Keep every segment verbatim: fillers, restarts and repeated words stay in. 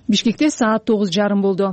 Бишкекте саат тогуз жарым болду.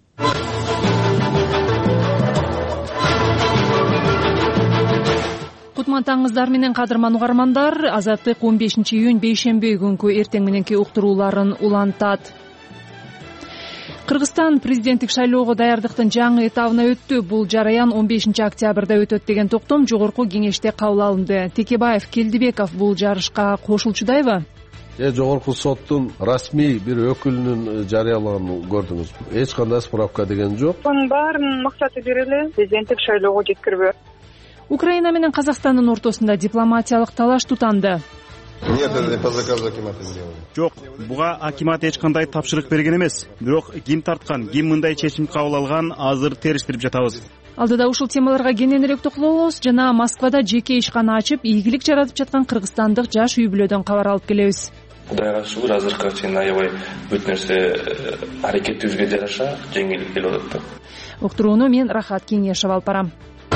Кутман таңыңыздар менен кадырман угармандар. Азаттык он бешинчи июнь бейшемби күнкү эртең мененки уктурууларын улантат. Кыргызстан президенттик шайлоого даярдыктын жаңы этабына өттү. Бул жараян он бешинчи октябрда өтөт деген токтом жогорку кеңеште кабыл алынды. Текебаев, Келдибеков бул жарышка кошулчудайбы? Э жогорку соттун расмий бир өкүлүнүн жарыялаганын көрдүңүзбү? Эч кандай справка деген жок. Мунун баарынын максаты бир эле, президенттик шайлоого жеткирбөө. Украина менен Казакстандын ортосунда дипломатиялык талаш тутанды. Нет, это не по заказу акимата сделано. Жок, буга акимат эч кандай тапшырык берген эмес. Бирок ким тарткан, ким мындай чечим кабыл алган, азыр териштирип жатабыз. Алдыда ушул темаларга кененирээк токтолобуз жана Москвада жеке ишкана ачып, ийгилик жаратып жаткан кыргызстандык жаш үй бүлөдөн кабар алып келебиз. Кудайга шүгүр, азыркы чейин аябай бүт нерсе аракетибизге жараша жеңил келип атат. Уктурууну мен Рахат Кеңешов алып барам.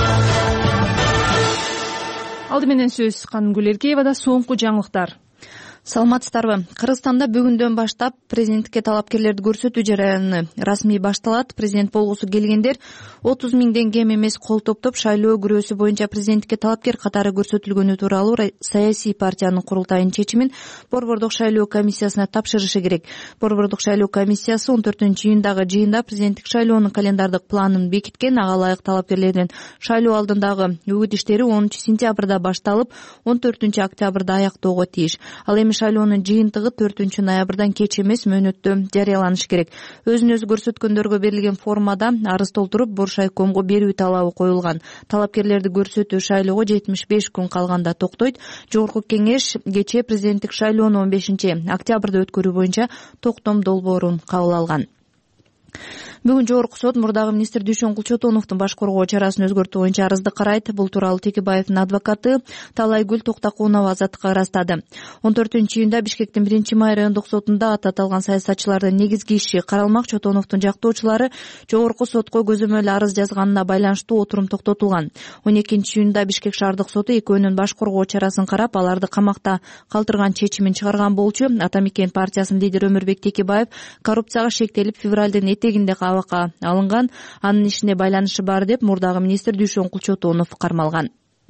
Алды менен сөз Каныгүл Эркеевада. Соңку жаңылыктар. Саламатсыздарбы? Кыргызстанда бүгүндөн баштап президенттикке талапкерлерди көрсөтүү жараяны расмий башталат. Президент болгусу келгендер отуз миңден кем эмес кол топтоп шайлоо күрөөсү боюнча президенттикке талапкер катары көрсөтүлгөнү тууралуу саясий партиянын курултайынын чечимин Борбордук шайлоо комиссиясына тапшырышы керек. Борбордук шайлоо комиссиясы он төртүнчү июндагы жыйында президенттик шайлоонун календардык планын бекиткен. Ага ылайык талапкерлердин шайлоо алдындагы үгүт иштери онунчу сентябрда башталып, он төртүнчү октябрда аяктоого тийиш. Ал эми шайлоонун жыйынтыгы төртүнчү ноябрдан кеч эмес мөөнөттө жарыяланышы керек. Өзүн өзү көрсөткөндөргө берилген формада арыз толтуруп Боршайкомго берүү талабы коюлган. Талапкерлерди көрсөтүү шайлоого жетимиш беш күн калганда токтойт. Жогорку кеңеш кечээ президенттик шайлоону он бешинчи октябрда өткөрүү боюнча токтом долбоорун кабыл алган. Бүгүн жогорку сот мурдагы министр Дүйшөн Кулчотоновдун баш коргоо чарасын өзгөртүү боюнча арызды карайт. Бул тууралуу Текебаевдин адвокаты Талайгүл Токтакунова азаттыкка ырастады. он төртүнчү июнда Бишкектин биринчи май райондук сотунда аты аталган саясатчылардын негизги иши каралмак. Чотоновдун жактоочулары жогорку сотко көзөмөл арыз жазганына байланыштуу отурум токтотулган. он экинчи июнда Бишкек шаардык соту экөөнүн баш коргоо чарасын карап, аларды камакта калтырган чечимин чыгарган болчу. Ата Мекен партиясынын лидери Өмүрбек Текебаев коррупцияга шектелип февралдын этегинде абакка алынган, анын ишине байланышы бар деп мурдагы министр Дүйшөн Кулчотонов кармалган.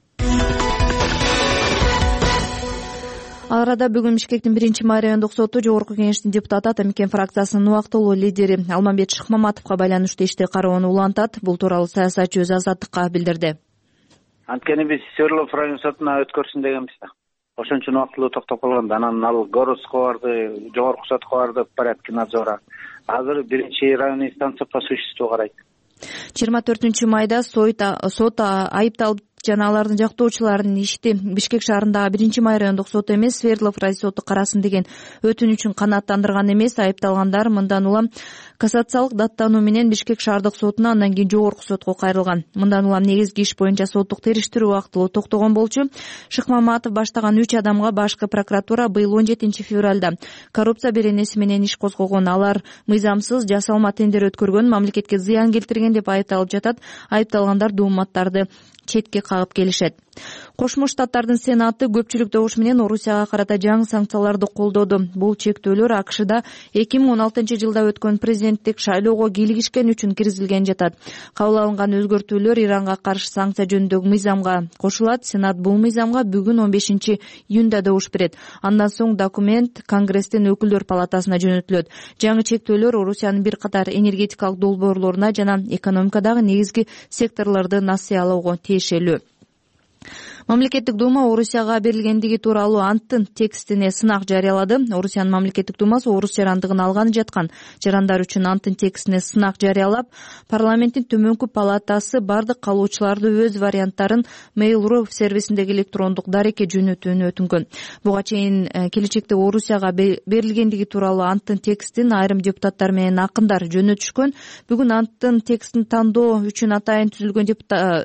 Ал арада бүгүн Бишкектин биринчи май райондук соту жогорку кеңештин депутаты Ата Мекен фракциясынын убактылуу лидери Алмамбет Шыкмаматовго байланыштуу ишти кароону улантат. Бул тууралуу саясатчы өз азаттыкка билдирди. Анткени биз Свердлов район сотуна өткөрсүн дегенбиз да. Ошон үчүн убактылуу токтоп калган. Анан ал Городско барды, жогорку сотко барды, порядки надзора. Азыр биринчи районный инстанция по существу карайт. жыйырма төртүнчү майда сот айыпталып жана алардын жактоочуларынын ишти Бишкек шаарындагы биринчи май райондук соту эмес, Свердлов район соту карасын деген өтүнүчүн канааттандырган эмес. Айыпталгандар мындан улам кассациялык даттануу менен Бишкек шаардык сотуна, андан кийин жогорку сотко кайрылган. Мындан улам негизги иш боюнча соттук териштирүү убактылуу токтогон болчу. Шыкмаматов баштаган үч адамга башкы прокуратура быйыл он жетинчи февралда коррупция беренеси менен иш козгогон. Алар мыйзамсыз жасалма тендер өткөргөн, мамлекетке зыян келтирген деп айыпталып жатат. Айыпталгандар дууматтарды четке кагып келишет. Кошмо Штаттардын Сенаты көпчүлүк добуш менен Орусияга карата жаңы санкцияларды колдоду. Бул чектөөлөр АКШда эки миң он алтынчы жылда өткөн президенттик шайлоого кийлигишкен үчүн киргизилген жатат. Кабыл алынган өзгөртүүлөр Иранга каршы санкция жөнүндөгү мыйзамга кошулат. Сенат бул мыйзамга бүгүн он бешинчи июнда добуш берет. Андан соң документ Конгресстин өкүлдөр палатасына жөнөтүлөт. Жаңы чектөөлөр Орусиянын бир катар энергетикалык долбоорлоруна жана экономикадагы негизги секторлорду насыялоого тиешелүү. Мамлекеттик дума Орусияга берилгендиги тууралуу анттын текстине сынак жарыялады. Орусиянын мамлекеттик думасы орус жарандыгын алганы жаткан жарандар үчүн анттын текстине сынак жарыялап, парламенттин төмөнкү палатасы бардык калуучуларды өз варианттарын Mail.ru сервисиндеги электрондук дарекке жөнөтүүнү өтүнгөн. Буга чейин келечекте Орусияга берилгендиги тууралуу анттын текстин айрым депутаттар менен акындар жөнөтүшкөн. Бүгүн анттын текстин тандоо үчүн атайын түзүлгөн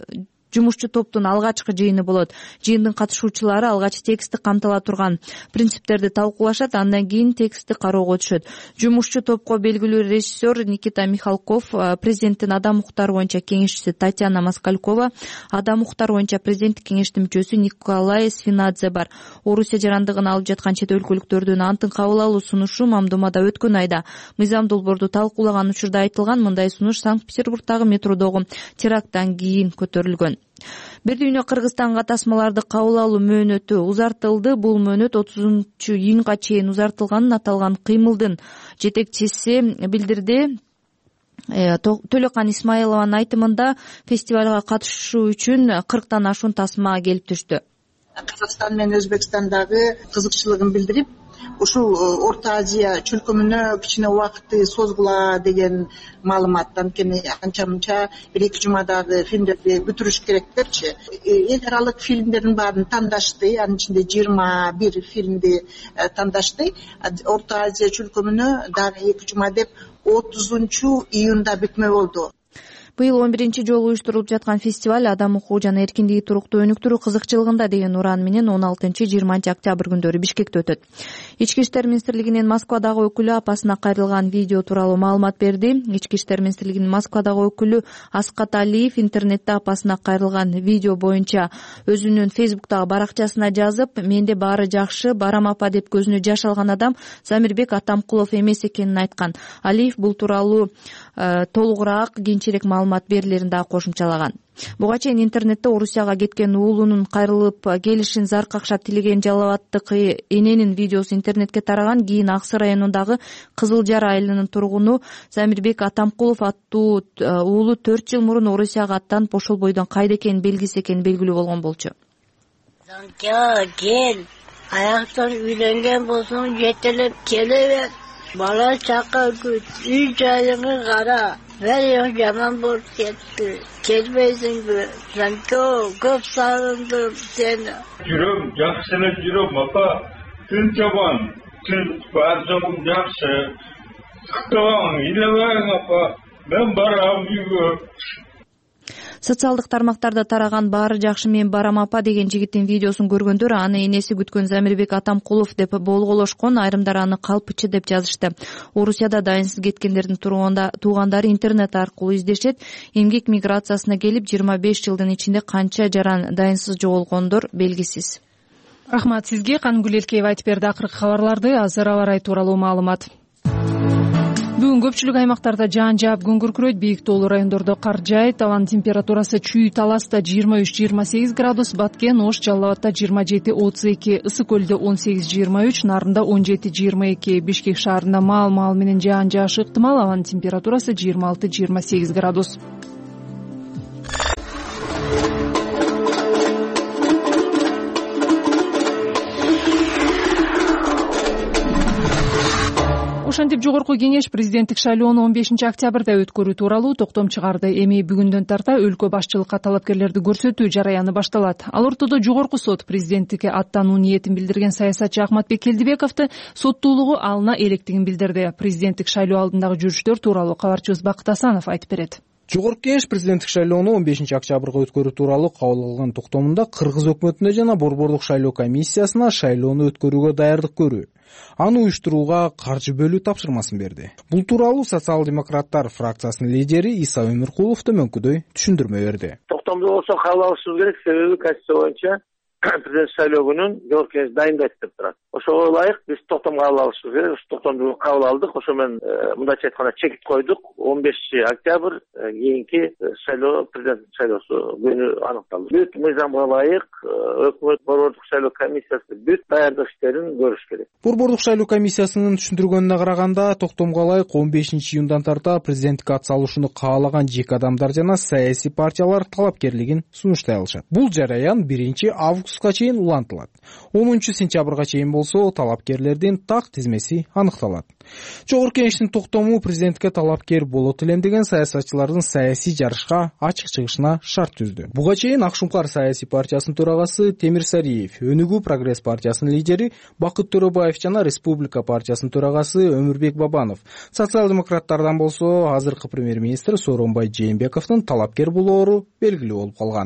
жумушчу топтун алгачкы жыйыны болот. Жыйындын катышуучулары алгач текстти камтыла турган принциптерди талкуулашат, андан кийин текстти кароого түшөт. Жумушчу топко белгилүү режиссер Никита Михалков, президенттин адам укуктары боюнча кеңешчиси Татьяна Москалькова, адам укуктары боюнча президенттик кеңештин мүчөсү Николай Свинадзе бар. Орусия жарандыгын алып жаткан чет өлкөлүктөрдүн антын кабыл алуу сунушу Мамдумада өткөн айда мыйзам долбоорду талкуулаган учурда айтылган. Мындай сунуш Санкт-Петербургдагы метродогу теракттан кийин көтөрүлгөн. Бир дүйнө Кыргызстанга тасмаларды кабыл алуу мөөнөтү узартылды. Бул мөөнөт отузунчу июнга чейин узартылганын аталган кыймылдын жетекчиси билдирди. Төлөкан Исмаилованын айтымында фестивалга катышуу үчүн кырктан ашуун тасма келип түштү. Кыргызстан менен Өзбекстандагы кызыкчылыгын билдирип, ушул Орто Азия чөлкөмүнө кичине убакытты созгула деген маалымат. Анткени анча мынча бир эки жумадагы фильмдерди бүтүрүш керек депчи. Эл аралык фильмдердин баарын тандашты, анын ичинде жыйырма бир фильмди тандашты. Орто Азия чөлкөмүнө дагы эки жума деп отузунчу июнда бүтмө болду. Быйыл он биринчи жолу уюштурулуп жаткан фестиваль адам укугу жана эркиндиги туруктуу өнүктүрүү кызыкчылыгында деген уран менен он алтынчы жыйырманчы октябрь күндөрү Бишкекте өтөт. Ички иштер министрлигинин Москвадагы өкүлү апасына кайрылган видео тууралуу маалымат берди. Ички иштер министрлигинин Москвадагы өкүлү Аскат Алиев интернетте апасына кайрылган видео боюнча өзүнүн Фейсбуктагы баракчасына жазып, менде баары жакшы, барам апа деп көзүнө жаш алган адам Замирбек Атамкулов эмес экенин айткан. Алиев бул тууралуу толугураак кийинчерээк маалымат берилерин дагы кошумчалаган. Буга чейин интернетте Орусияга кеткен уулунун кайрылып келишин зар какшап тилеген жалалаттык эненин видеосу интернетке тараган. Кийин Аксы районундагы Кызыл Жар айылынын тургуну Замирбек Атамкулов аттуу уулу төрт жыл мурун Орусияга аттанып ошол бойдон кайда экенин белгисиз экени белгилүү болгон болчу. Кел, аяктан үйлөнгөн болсоң жетелеп келебет. Бала чака күт, үй жайыңы кара. Бәрі жаман болып кетті. Келмейсіңбі? Жанко, көп сағындым сені. Жүрім, жақсылы жүрім, апа. Түн жаман, түн бар жоғым жақсы. Құттығың, илебең, апа. Мен барам үйге. Социалдык тармактарда тараган баары жакшы, мен барам апа деген жигиттин видеосун көргөндөр аны энеси күткөн Замирбек Атамкулов деп болголошкон, айрымдар аны калпычы деп жазышты. Орусияда дайынсыз кеткендердин туугандары интернет аркылуу издешет. Эмгек миграциясына келип жыйырма беш жылдын ичинде канча жаран дайынсыз жоголгондор белгисиз. Рахмат сизге. Канымгүл Элкеева айтып берди акыркы кабарларды. Азыр аба ырайы тууралуу маалымат. Бүгүн көпчүлүк аймактарда жаан жаап күн күркүрөйт, бийик тоолуу райондордо кар жаайт. Абанын температурасы Чүй Таласта жыйырма үч жыйырма сегиз градус, Баткен, Ош, Жалал Абадта жыйырма жети отуз эки, Ысык көлдө он сегиз жыйырма үч, Нарында он жети жыйырма эки, Бишкек шаарында маал-маал менен жаан жаашы ыктымал. Абанын температурасы жыйырма алты жыйырма сегиз градус. Ошентип жогорку кеңеш президенттик шайлоону он бешинчи октябрда өткөрүү тууралуу токтом чыгарды. Эми бүгүндөн тарта өлкө башчылыкка талапкерлерди көрсөтүү жараяны башталат. Ал ортодо жогорку сот президенттикке аттануу ниетин билдирген саясатчы Ахматбек Келдибековду соттуулугу алына электигин билдирди. Президенттик шайлоо алдындагы жүрүштөр тууралуу кабарчыбыз Бакыт Асанов айтып берет. Жогорку кеңеш президенттик шайлоону он бешинчи октябрга өткөрүү тууралуу кабыл алган токтомунда Кыргыз өкмөтүнө жана Борбордук шайлоо комиссиясына шайлоону өткөрүүгө даярдык көрүү, аны уюштурууга каржы бөлүү тапшырмасын берди. Бул тууралуу социал-демократтар фракциясынын лидери Иса Өмүркулов төмөнкүдөй түшүндүрмө берди. Токтомду болсо кабыл алышыбыз керек, себеби Конституция боюнча президент шайлоо күнүн жогорку кеңеш дайындайт деп турат. Ошого ылайык биз токтом кабыл алышыбыз керек. Ушу токтомду кабыл алдык. Ошо менен мындайча айтканда чекит койдук. он бешинчи октябрь кийинки шайлоо, президент шайлоосу күнү аныкталды. Бүт мыйзамга ылайык өкмөт, Борбордук шайлоо комиссиясы бүт даярдык иштерин көрүш керек. Борбордук шайлоо комиссиясынын түшүндүргөнүнө караганда, токтомго ылайык он бешинчи июндан тарта президенттикке ат салышууну каалаган жеке адамдар жана саясий партиялар талапкерлигин сунуштай алышат. Бул жараян биринчи августка чейин улантылат. онунчу сентябрга чейин болсо талапкерлердин так тизмеси аныкталат. Жогорку кеңештин токтому президентке талапкер болот элем деген саясатчылардын саясий жарышка ачык чыгышына шарт түздү. Буга чейин Ак Шуңкар саясий партиясынын төрагасы Темир Сариев, Өнүгүү Прогресс партиясынын лидери Бакыт Төрөбаев жана Республика партиясынын төрагасы Өмүрбек Бабанов, социал-демократтардан болсо азыркы премьер-министр Сооронбай Жээнбековдун талапкер болоору белгилүү болуп калган.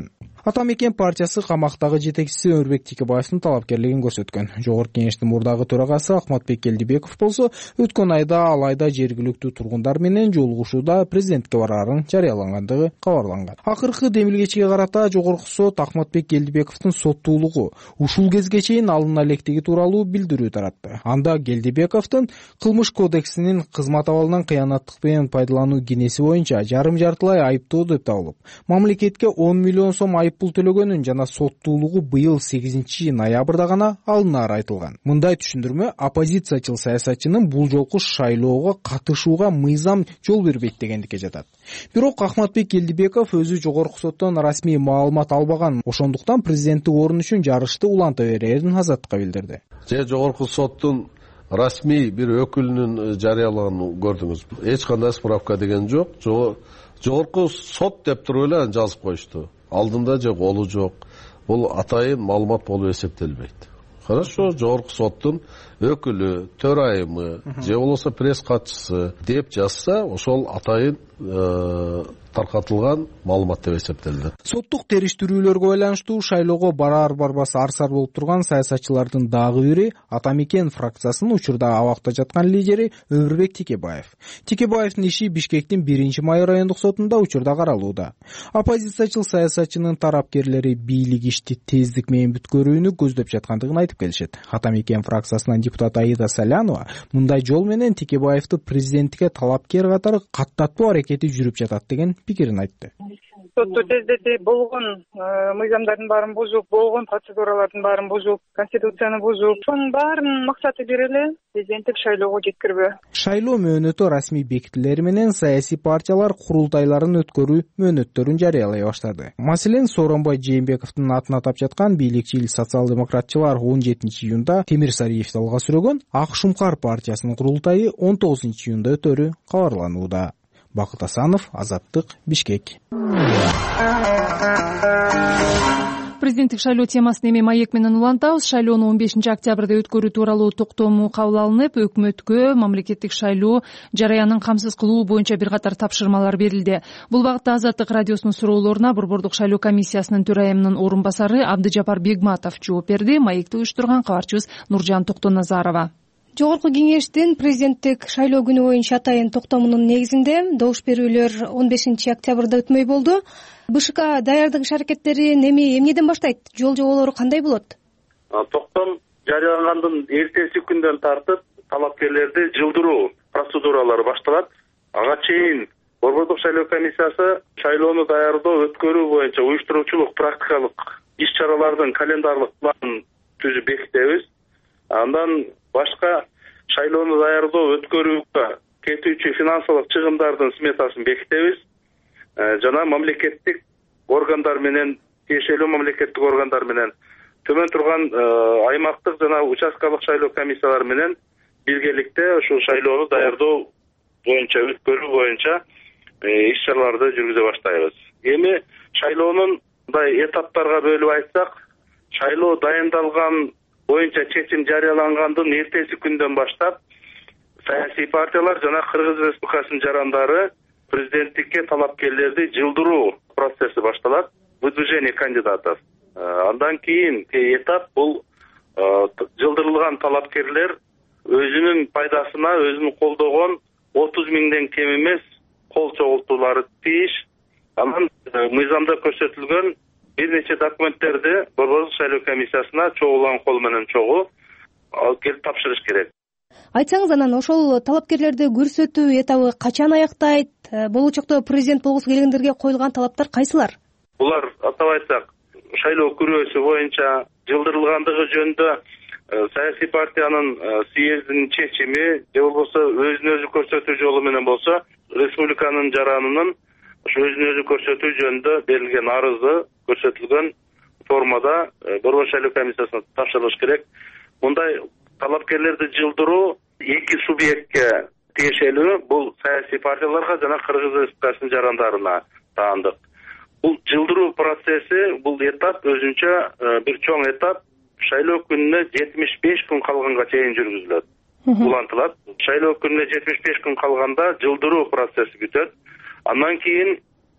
Ата мекен партиясы камактагы жетекчиси Өмүрбек Текебаевдин талапкерлигин көрсөткөн. Жогорку кеңештин мурдагы төрагасы Акматбек Келдибеков болсо өткөн айда алайда жергиликтүү тургундар менен жолугушууда президентке бараарын жарыялангандыгы кабарланган. Акыркы демилгечиге карата жогорку сот Акматбек Келдибековдун соттуулугу ушул кезге чейин алына электиги тууралуу билдирүү таратты. Анда Келдибековдун кылмыш кодексинин кызмат абалынан кыянаттык менен пайдалануу кенеси боюнча жарым жартылай айыптоо деп табылып, мамлекетке он миллион сом айыппул төлөгөнүн жана соттуулугу быйыл сегизинчи ноябрда гана алынары айтылган. Мындай түшүндүрмө оппозициячыл саясатчынын бул жолку шайлоого катышууга мыйзам жол бербейт дегендикке жатат. Бирок Акматбек Келдибеков өзү жогорку соттон расмий маалымат албаган, ошондуктан президенттик орун үчүн жарышты уланта берерин Азаттыкка билдирди. Же жогорку соттун расмий бир өкүлүнүн жарыялаганын көрдүңүз. Эч кандай справка деген жок. Жогорку сот деп туруп эле жазып коюшту. Алдында же колу жок. Бул атайын маалымат болуп эсептелбейт. Хорошо, жогорку соттун өкүлү, төрайымы, же болбосо пресс катчысы деп жазса, ошол атайын таркатылган маалымат деп эсептелди. Соттук териштирүүлөргө байланыштуу шайлоого барар барбас арсар болуп турган саясатчылардын дагы бири Ата мекен фракциясынын учурда абакта жаткан лидери Өмүрбек Текебаев. Текебаевдин иши Бишкектин биринчи май райондук сотунда учурда каралууда. Оппозициячыл саясатчынын тарапкерлери бийлик ишти тездик менен бүткөрүүнү көздөп жаткандыгын айтып келишет. Ата мекен фракциясынан депутат Аида Салянова мындай жол менен Текебаевди президенттикке талапкер катары каттатуу аракети жүрүп жатат деген пикирин айтты. Сотту тездетип болгон мыйзамдардын баарын бузуп, болгон процедуралардын баарын бузуп, конституцияны бузуп, ошонун баарынын максаты бир эле президенттик шайлоого жеткирбөө. Шайлоо мөөнөтү расмий бекитилери менен саясий партиялар курултайларын өткөрүү мөөнөттөрүн жарыялай баштады. Маселен, Сооронбай Жээнбековдун атын атап жаткан бийликчил социал-демократчылар он жетинчи июнда Темир Сариевди алга сүрөгөн Ак Шумкар партиясынын курултайы он тогузунчу июнда өтөрү кабарланууда. Бакыт Асанов, Азаттык, Бишкек. Президенттик шайлоо темасын эми маек менен улантабыз. Шайлоону он бешинчи октябрда өткөрүү тууралуу токтому кабыл алынып, өкмөткө мамлекеттик шайлоо жараянын камсыз кылуу боюнча бир катар тапшырмалар берилди. Бул багытта Азаттык радиосунун суроолоруна Борбордук шайлоо комиссиясынын төрайымынын орун басары Абдыжапар Бегматов жооп берди. Маекти уюштурган кабарчыбыз Нуржан Токтоназарова. Жогорку кеңештин президенттик шайлоо күнү боюнча атайын токтомунун негизинде добуш берүүлөр он бешинчи октябрда өтмөй болду. БШК даярдык иш-аракеттерин эми эмнеден баштайт? Жол жоболору кандай болот? Токтом жарыялангандын эртеси күндөн тартып талапкерлерди жылдыруу процедуралары башталат. Ага чейин Борбордук шайлоо комиссиясы шайлоону даярдоо, өткөрүү боюнча уюштуруучулук практикалык иш-чаралардын календарлык планын түзүп бекитебиз. Андан башка шайлоону даярдоо, өткөрүүгө кетүүчү финансылык чыгымдардын сметасын бекитебиз. Жана мамлекеттик органдар менен, тиешелүү мамлекеттик органдар менен, төмөн турган аймактык жана участкалык шайлоо комиссиялары менен биргеликте ушул шайлоону даярдоо боюнча, өткөрүү боюнча иш-чараларды жүргүзө баштайбыз. Эми шайлоонун мындай этаптарга бөлүп айтсак, шайлоо дайындалган боюнча чечим жарыялангандын эртеси күндөн баштап саясий партиялар жана Кыргыз Республикасынын жарандары президенттикке талапкерлерди жылдыруу процесси башталат. Выдвижение кандидатов. Андан кийин этап бул жылдырылган талапкерлер өзүнүн пайдасына, өзүнүн колдогон отуз миңден кем эмес кол чогултуулары тийиш. Анан мыйзамда көрсөтүлгөн бир нече документтерди Борбордук шайлоо комиссиясына чогулган кол менен чогуу алып келип тапшырыш керек. Айтсаңыз, анан ошол талапкерлерди көрсөтүү этабы качан аяктайт? Болочокто президент болгусу келгендерге коюлган талаптар кайсылар? Булар атап айтсак, шайлоо күрөөсү боюнча жылдырылгандыгы жөнүндө саясий партиянын съездинин чечими, же болбосо өзүн өзү көрсөтүү жолу менен болсо республиканын жаранынын өзүн өзү көрсөтүү жөнүндө берилген арызы көрсөтүлгөн формада Борбор шайлоо комиссиясына тапшырылыш керек. Мындай талапкерлерди жылдыруу эки субъектке тиешелүү, бул саясий партияларга жана Кыргыз Республикасынын жарандарына таандык. Бул жылдыруу процесси, бул этап өзүнчө бир чоң этап шайлоо күнүнө жетимиш беш күн калганга чейин жүргүзүлөт. Улантылат. Шайлоо күнүнө жетимиш беш күн калганда жылдыруу процесси бүтөт. Андан кийин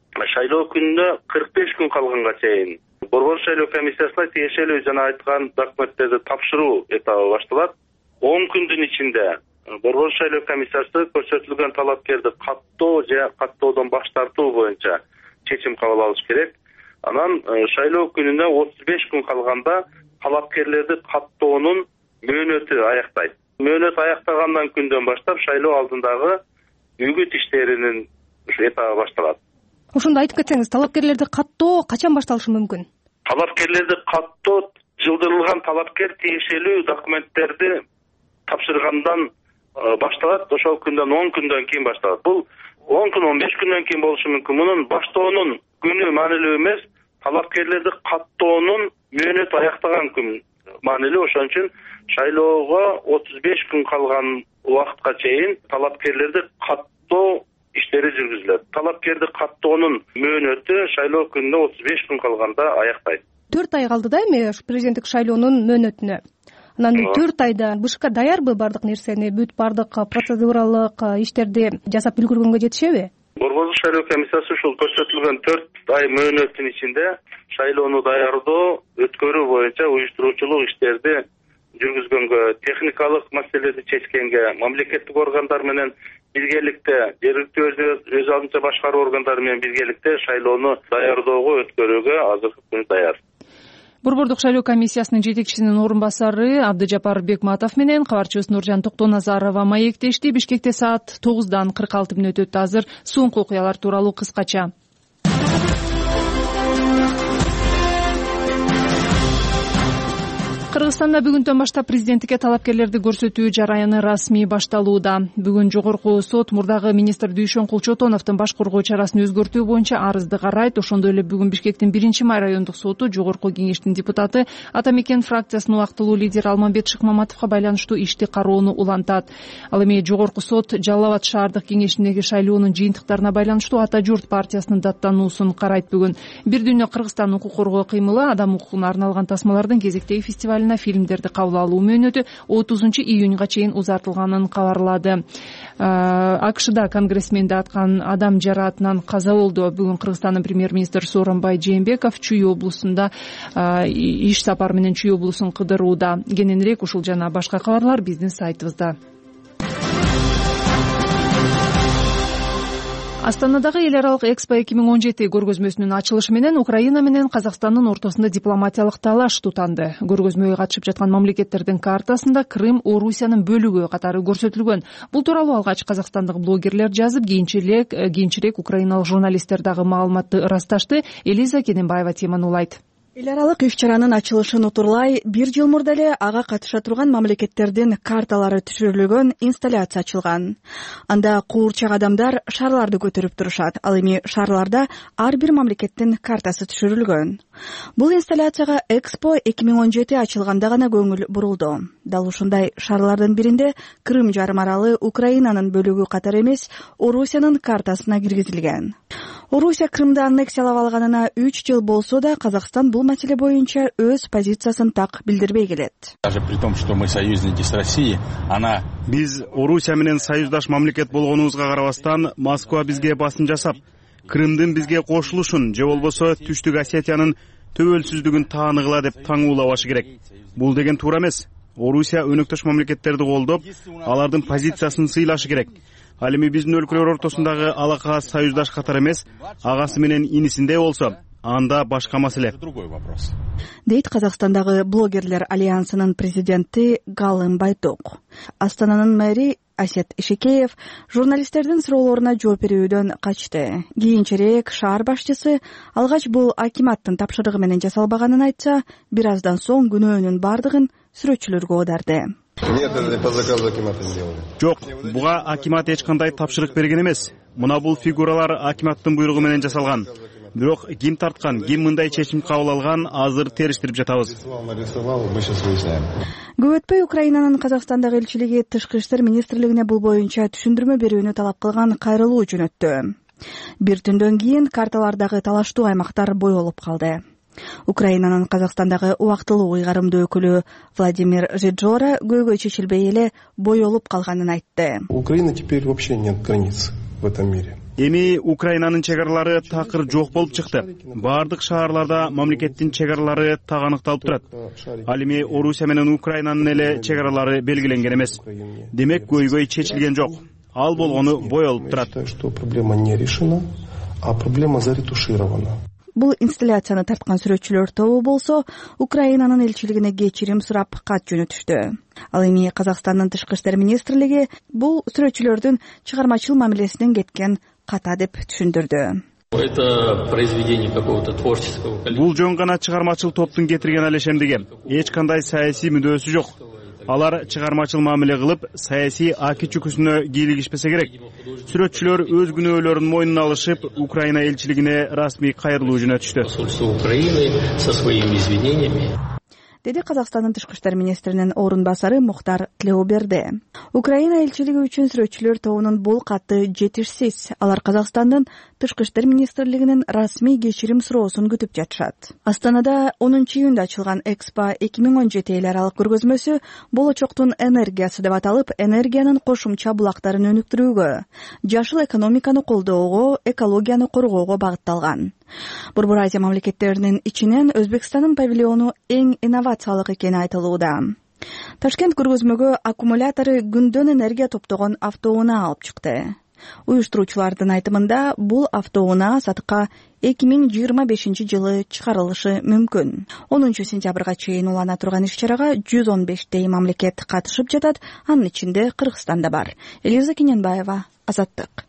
шайлоо күнүнө кырк беш күн калганга чейин Борбор шайлоо комиссиясына тиешелүү жана айткан документтерди тапшыруу этабы башталат. он күндүн ичинде Борбор шайлоо комиссиясы көрсөтүлгөн талапкерди каттоо же каттоодон баш тартуу боюнча чечим кабыл алыш керек. Анан шайлоо күнүнө отуз беш күн калганда талапкерлерди каттоонун мөөнөтү аяктайт. Мөөнөт аяктагандан күндөн баштап шайлоо алдындагы үгүт иштеринин этабы башталат. Ошондо айтып кетсеңиз, талапкерлерди каттоо качан башталышы мүмкүн? Талапкерлерди каттоо жылдырылган талапкер тиешелүү документтерди тапшыргандан башталат. Ошол күндөн он күндөн кийин башталат. Бул он күн он беш күндөн кийин болушу мүмкүн. Мунун баштоонун күнү маанилүү эмес, талапкерлерди каттоонун мөөнөтү аяктаган күн маанилүү. Ошон үчүн шайлоого отуз беш күн калган убакытка чейин талапкерлерди каттоо иштери жүргүзүлөт. Талапкерди каттоонун мөөнөтү шайлоо күнүнө отуз беш күн калганда аяктайт. төрт ай калды да эми президенттик шайлоонун мөөнөтүнө. Анан төрт айда БШК даярбы бардык нерсени, бүт бардык процедуралык иштерди жасап үлгүргөнгө жетишеби? Борбордук шайлоо комиссиясы ушул көрсөтүлгөн төрт ай мөөнөттүн ичинде шайлоону даярдоо, өткөрүү боюнча уюштуруучулук иштерди жүргүзгөнгө, техникалык маселелерди чечкенге, мамлекеттик органдар менен биргеликте, жергиликтүү өз алдынча башкаруу органдары менен биргеликте шайлоону даярдоого, өткөрүүгө азыркы күнү даяр. Борбордук шайлоо комиссиясынын жетекчисинин орун басары Абдыжапар Бекматов менен кабарчыбыз Нуржан Токтоназарова маектешти. Бишкекте саат тогуздан кырк алты мүнөт өттү. Азыр соңку окуялар тууралуу кыскача. Кыргызстанда бүгүндөн баштап президенттикке талапкерлерди көрсөтүү жараяны расмий башталууда. Бүгүн жогорку сот мурдагы министр Дүйшөн Кулчотоновдун баш коргоо чарасын өзгөртүү боюнча арызды карайт. Ошондой эле бүгүн Бишкектин биринчи май райондук соту жогорку кеңештин депутаты Атамекен фракциясынын убактылуу лидери Алмамбет Шыкмаматовго байланыштуу ишти кароону улантат. Ал эми жогорку сот Жалал Абад шаардык кеңешиндеги шайлоонун жыйынтыктарына байланыштуу Ата журт партиясынын даттануусун карайт. Бүгүн Бир дүйнө Кыргызстан укук коргоо кыймылы адам укугуна арналган тасмалардын кезектеги фестивалына фильмдерди кабыл алуу мөөнөтү отузунчу июнга чейин узартылганын кабарлады. АКШда конгрессменди аткан адам жараатынан каза болду. Бүгүн Кыргызстандын премьер-министри Сооронбай Жээнбеков Чүй облусунда иш сапары менен Чүй облусун кыдырууда. Кененирээк ушул жана башка кабарлар биздин сайтыбызда. Астанадагы эл аралык Экспо эки миң он жети көргөзмөсүнүн ачылышы менен Украина менен Казакстандын ортосунда дипломатиялык талаш тутанды. Көргөзмөгө катышып жаткан мамлекеттердин картасында Крым Орусиянын бөлүгү катары көрсөтүлгөн. Бул тууралуу алгач казакстандык блогерлер жазып, кийинчерээк кийинчерээк украиналык журналисттер дагы маалыматты ырасташты. Элиза Кененбаева теманы улайт. Эл аралык иш-чаранын ачылышын утурлай бир жыл мурда эле ага катыша турган мамлекеттердин карталары түшүрүлгөн инсталляция ачылган. Анда куурчак адамдар шарларды көтөрүп турушат. Ал эми шарларда ар бир мамлекеттин картасы түшүрүлгөн. Бул инсталляцияга Экспо эки миң он жети ачылганда гана көңүл бурулду. Дал ушундай шарлардын биринде Крым жарым аралы Украинанын бөлүгү катары эмес, Орусиянын картасына киргизилген. Орусия Крымды аннексиялап алганына үч жыл болсо да, Казакстан бул маселе боюнча өз позициясын так билдирбей келет. Даже при том, что мы союзники с Россией, она Биз Орусия менен союздаш мамлекет болгонубузга карабастан, Москва бизге басым жасап, Крымдын бизге кошулушун же болбосо Түштүк Осетиянын төбөлсүздүгүн тааныгыла деп таңуулабашы керек. Бул деген туура эмес. Орусия өнөктөш мамлекеттерди колдоп, алардын позициясын сыйлашы керек. Ал эми биздин өлкөлөр ортосундагы алака союздаш катары эмес, агасы менен инисиндей болсо, анда башка маселе. Дейт Казакстандагы блогерлер альянсынын президенти Галым Байток. Астананын мэри Асет Ишекеев журналисттердин суроолоруна жооп берүүдөн качты. Кийинчерээк шаар башчысы алгач бул акиматтын тапшырыгы менен жасалбаганын айтса, бир аздан соң күнөөнүн бардыгын сүрөтчүлөргө оодарды. Нет, это по заказу акимата сделали. Жок, буга акимат эч кандай тапшырык берген эмес. Мына бул фигуралар акиматтын буйругу менен жасалган. Бирок ким тарткан, ким мындай чечим кабыл алган, азыр териштирип жатабыз. Көп өтпөй Украинанын Казакстандагы элчилиги Тышкы иштер министрлигине бул боюнча түшүндүрмө берүүнү талап кылган кайрылуу жөнөттү. Бир түндөн кийин карталардагы талаштуу аймактар боёлуп калды. Украинанын Казакстандагы убактылуу ыйгарымдуу өкүлү Владимир Жиджора көйгөй чечилбей эле боёлуп калганын айтты. У Украины теперь вообще нет границ. в этом мире. Эми Украинанын чек аралары такыр жок болуп чыкты. Бардык шаарларда мамлекеттин чек аралары так аныкталып турат. Ал эми Орусия менен Украинанын эле чек аралары белгиленген эмес. Демек көйгөй чечилген жок. Ал болгону боелуп турат. Что проблема не решена, а проблема заретуширована. Бул инсталляцияны тарткан сүрөтчүлөр тобу болсо Украинанын элчилигине кечирим сурап кат жөнөтүштү. Ал эми Казакстандын тышкы иштер министрлиги бул сүрөтчүлөрдүн чыгармачыл мамилесинен кеткен ката деп түшүндүрдү. Бул жөн гана чыгармачыл топтун кетирген алешемдиги. Эч кандай саясий мүдөөсү жок. Алар чыгармачыл мамиле кылып, саясий аки чүкүсүнө кийлигишпесе керек. Сүрөтчүлөр өз күнөөлөрүн мойнуна алышып, Украина элчилигине расмий кайрылуу жөнөтүштү. Деди Казакстандын тышкы иштер министринин орун басары Мухтар Тлеуберди. Украина элчилиги үчүн сүрөтчүлөр тобунун бул каты жетишсиз. Алар Казакстандын тышкы иштер министрлигинин расмий кечирим суроосун күтүп жатышат. Астанада онунчу июнда ачылган Экспо эки миң он жети эл аралык көргөзмөсү болочоктун энергиясы деп аталып, энергиянын кошумча булактарын өнүктүрүүгө, жашыл экономиканы колдоого, экологияны коргоого багытталган. Борбор Азия мамлекеттеринин ичинен Өзбекстандын павильону эң инновациялык экени айтылууда. Ташкент көргөзмөгө аккумулятору күндөн энергия топтогон автоунаа алып чыкты. Уюштуруучулардын айтымында бул автоунаа сатыкка эки миң жыйырма бешинчи жылы чыгарылышы мүмкүн. онунчу сентябрга чейин улана турган иш-чарага жүз он бештей мамлекет катышып жатат, анын ичинде Кыргызстан да бар. Элиза Кененбаева, Азаттык.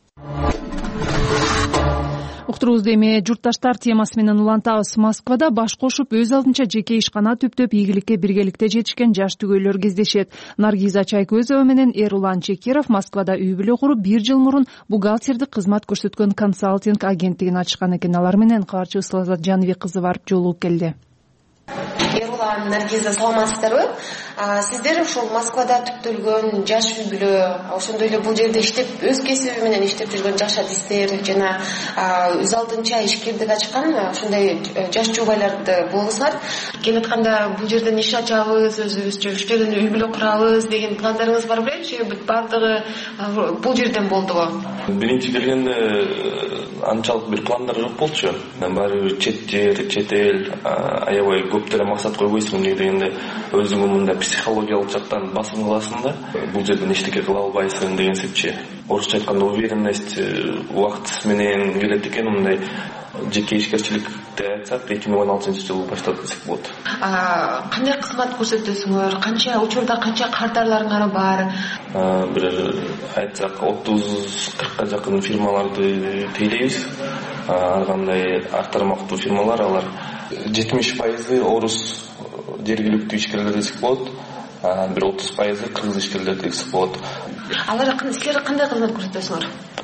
Уктуруубузду эми журтташтар темасы менен улантабыз. Москвада баш кошуп, өз алдынча жеке ишкана түптөп, ийгиликке биргеликте жетишкен жаш түгөйлөр кездешет. Наргиза Чайкөзова менен Эрулан Чекиров Москвада үй бүлө куруп, бир жыл мурун бухгалтердик кызмат көрсөткөн консалтинг агенттигин ачкан экен. Алар менен кабарчыбыз Лазат Жаныбек кызы барып жолугуп келди. Эрулан, Наргиза, саламатсыздарбы? Сиздер ушул Москвада түптөлгөн жаш үй бүлө, ошондой эле бул жерде иштеп, өз кесиби менен иштеп жүргөн жаш адистер жана өз алдынча ишкердик ачкан ошондой жаш жубайларды болсаңар, келатканда бул жерден иш ачабыз, өзүбүзчө үч жерден үй бүлө курабыз деген пландарыңыз бар беле? Же бардыгы бул жерден болдубу? Биринчи келгенде анчалык бир пландар жок болчу. Баары чет жер, чет эл, аябай көп деле максат койбойсуң дегенде өзүңүн мындай психологиялык жактан басым кыласың да, бул жерден эчтеке кыла албайсың деген сепчи. Орусча айтканда уверенность убакыт менен келет экен. Мындай жеке ишкерчиликти айтсак, эки миң он алтынчы жылы баштадык десек болот. Кандай кызмат көрсөтөсүңөр? Канча учурда канча кардарларыңар бар? Бир айтсак отуз кыркка жакын фирмаларды тейлейбиз. Ар кандай ар тармактуу фирмалар, алар жетимиш пайызы орус жергиликтүү ишкерлер десек болот. Бир отуз пайызы кыргыз ишкерлер десек болот. Алар силер кандай кызмат көрсөтөсүңөр?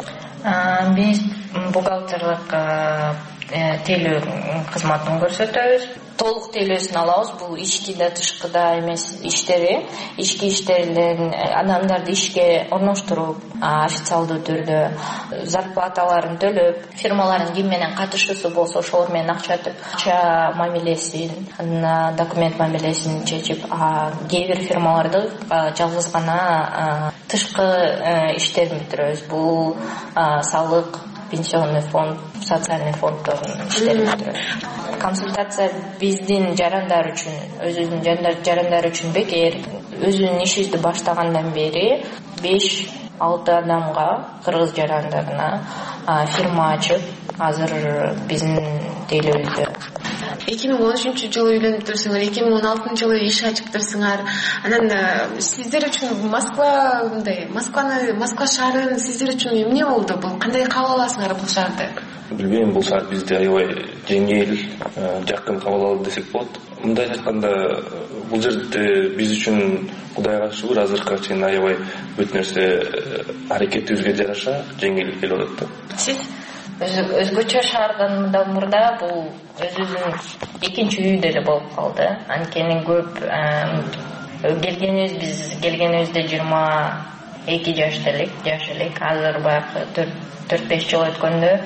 Биз бухгалтерлик тейлөө кызматын көрсөтөбүз. Толук тейлөөсүн алабыз. Бул ички да тышкы да эмес иштери. Ички иштерден адамдарды ишке орноштуруп, официалдуу түрдө зарплаталарын төлөп, фирмалардын ким менен катышуусу болсо ошолор менен акча өтүп, акча мамилесин, документ мамилесин чечип, кээ бир фирмаларды жалгыз гана тышкы иштерин бүтүрөбүз. Бул салык, пенсионный фонд, социальный фонддордун иштерин бүтүрөбүз. Консультация биздин жарандар үчүн, өзүнүн жарандары үчүн бекер. Өзүнүн ишибизди баштагандан бери беш алты адамга, кыргыз жарандарына фирма ачып, азыр биздин тейлөөбүздө. эки миң он үчүнчү жылы үйлөнүптүрсүңөр, эки миң он алтынчы жылы иш ачыптырсыңар. Анан сиздер үчүн Москва мындай, Москваны, Москва шаарын сиздер үчүн эмне болду? Бул кандай кабыл аласыңар бул шаарды? Билбейм, бул шаар бизди аябай жеңил, жакын кабыл алды десек болот. Мындай айтканда, бул жерде биз үчүн Кудайга шүгүр, азыркыга чейин аябай бүт нерсе аракетибизге жараша жеңил келип атат. Сиз өзгөчө шаардан да мурда бул өзүбүздүн экинчи үй деле болуп калды. Анткени көп келгенибиз, биз келгенибизде жыйырма эки жаш элек, жаш элек. Азыр баягы төрт беш жыл өткөндө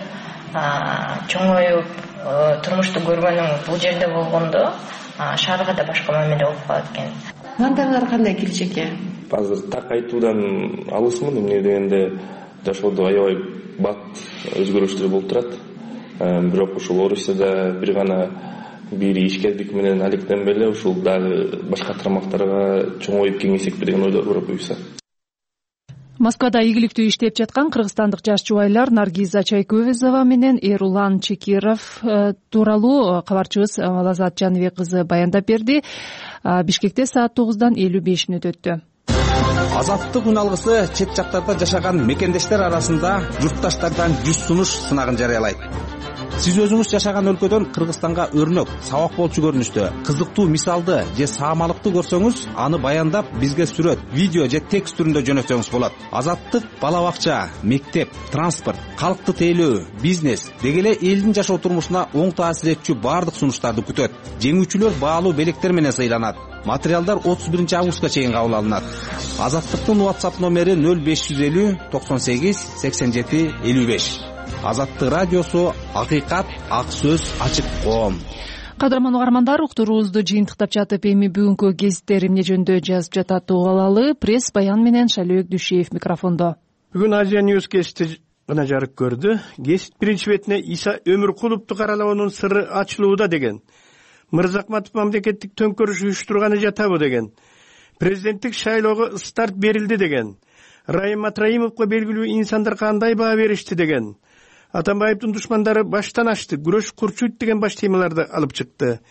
чоңоюп, турмушту көргөнүң бул жерде болгондо шаарга да башка мамиле болуп калат экен. Пландарыңар кандай келечекке? Азыр так айтуудан алысмын, эмне дегенде жашоодо аябай бат өзгөрүштөр болуп турат. Бирок ушул Орусияда бир гана бир ишкердик менен алектенбей эле ушул дагы башка тармактарга чоңоюп кеңейсекпи деген ойдор бар буюрса. Москвада ийгиликтүү иштеп жаткан кыргызстандык жаш жубайлар Наргиза Чайкөбүзова менен Эрулан Чекиров тууралуу кабарчыбыз Лазат Жаныбек кызы баяндап берди. Бишкекте саат тогуздан элүү беш мүнөт өттү. Азаттык үналгысы чет жактарда жашаган мекендештер арасында журтташтардан жүз сунуш сынагын жарыялайт. Сиз өзүңүз жашаган өлкөдөн Кыргызстанга өрнөк, сабак болчу көрүнүштө кызыктуу мисалды же саамалыкты көрсөңүз, аны баяндап бизге сүрөт, видео же текст түрүндө жөнөтсөңүз болот. Азаттык бала бакча, мектеп, транспорт, калкты тейлөө, бизнес деги эле элдин жашоо турмушуна оң таасир этчү баардык сунуштарды күтөт. Жеңүүчүлөр баалуу белектер менен сыйланат. Материалдар отуз биринчи августка чейин кабыл алынат. Азаттыктын WhatsApp номери нөл беш жүз элүү токсон сегиз сексен жети элүү беш. Азаттык радиосу, акыйкат, ак сөз, ачык коом. Кадырман угармандар, уктуруубузду жыйынтыктап жатып, эми бүгүнкү гезиттер эмне жөнүндө жазып жатат угалы. Пресс баян менен Шалөөк Дүшеев микрофондо. Бүгүн Азия Ньюс гезити гана жарык көрдү. Гезит биринчи бетине Иса Өмүркуловду каралоонун сыры ачылууда деген. Мырзакматов мамлекеттик төңкөрүш уюштурганы жатабы деген. Президенттик шайлоого старт берилди деген. Райым Матраимовго белгилүү инсандар кандай баа беришти деген. Атамбаевдин душмандары баштан ашты, күрөш курчуйт деген баш темаларды алып чыкты.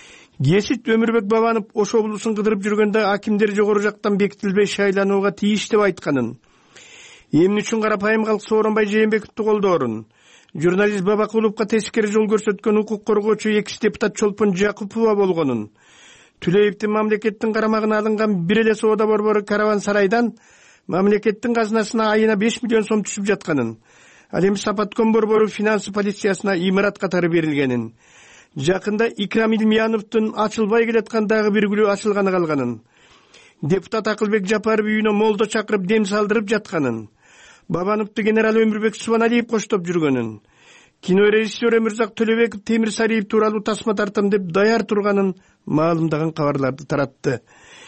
Гесит Өмүрбек Бабанов Ош облусун кыдырып жүргөндө акимдер жогору жактан бекитилбей шайланууга тийиш деп айтканын. Эмне үчүн карапайым калк Сооронбай Жээнбековду колдоорун. Журналист Бабакуловго тескери жол көрсөткөн укук коргоочу экс депутат Чолпон Жакупова болгонун. Түлеевдин мамлекеттин карамагына алынган бир эле соода борбору Караван сарайдан мамлекеттин казынасына айына беш миллион сом түшүп жатканын. Ал эми Сапаткон борбору финансы полициясына имарат катары берилгенин. Жакында Икрам Илмияновдун ачылбай келаткан дагы бир күлү ачылганы калганын. Депутат Акылбек Жапаров үйүнө молдо чакырып дем салдырып жатканын. Бабановду генерал Өмүрбек Субаналиев коштоп жүргөнүн. Кинорежиссер Өмүрзак Төлөбеков Темир Сариев тууралуу тасма тартам деп даяр турганын маалымдаган кабарларды таратты.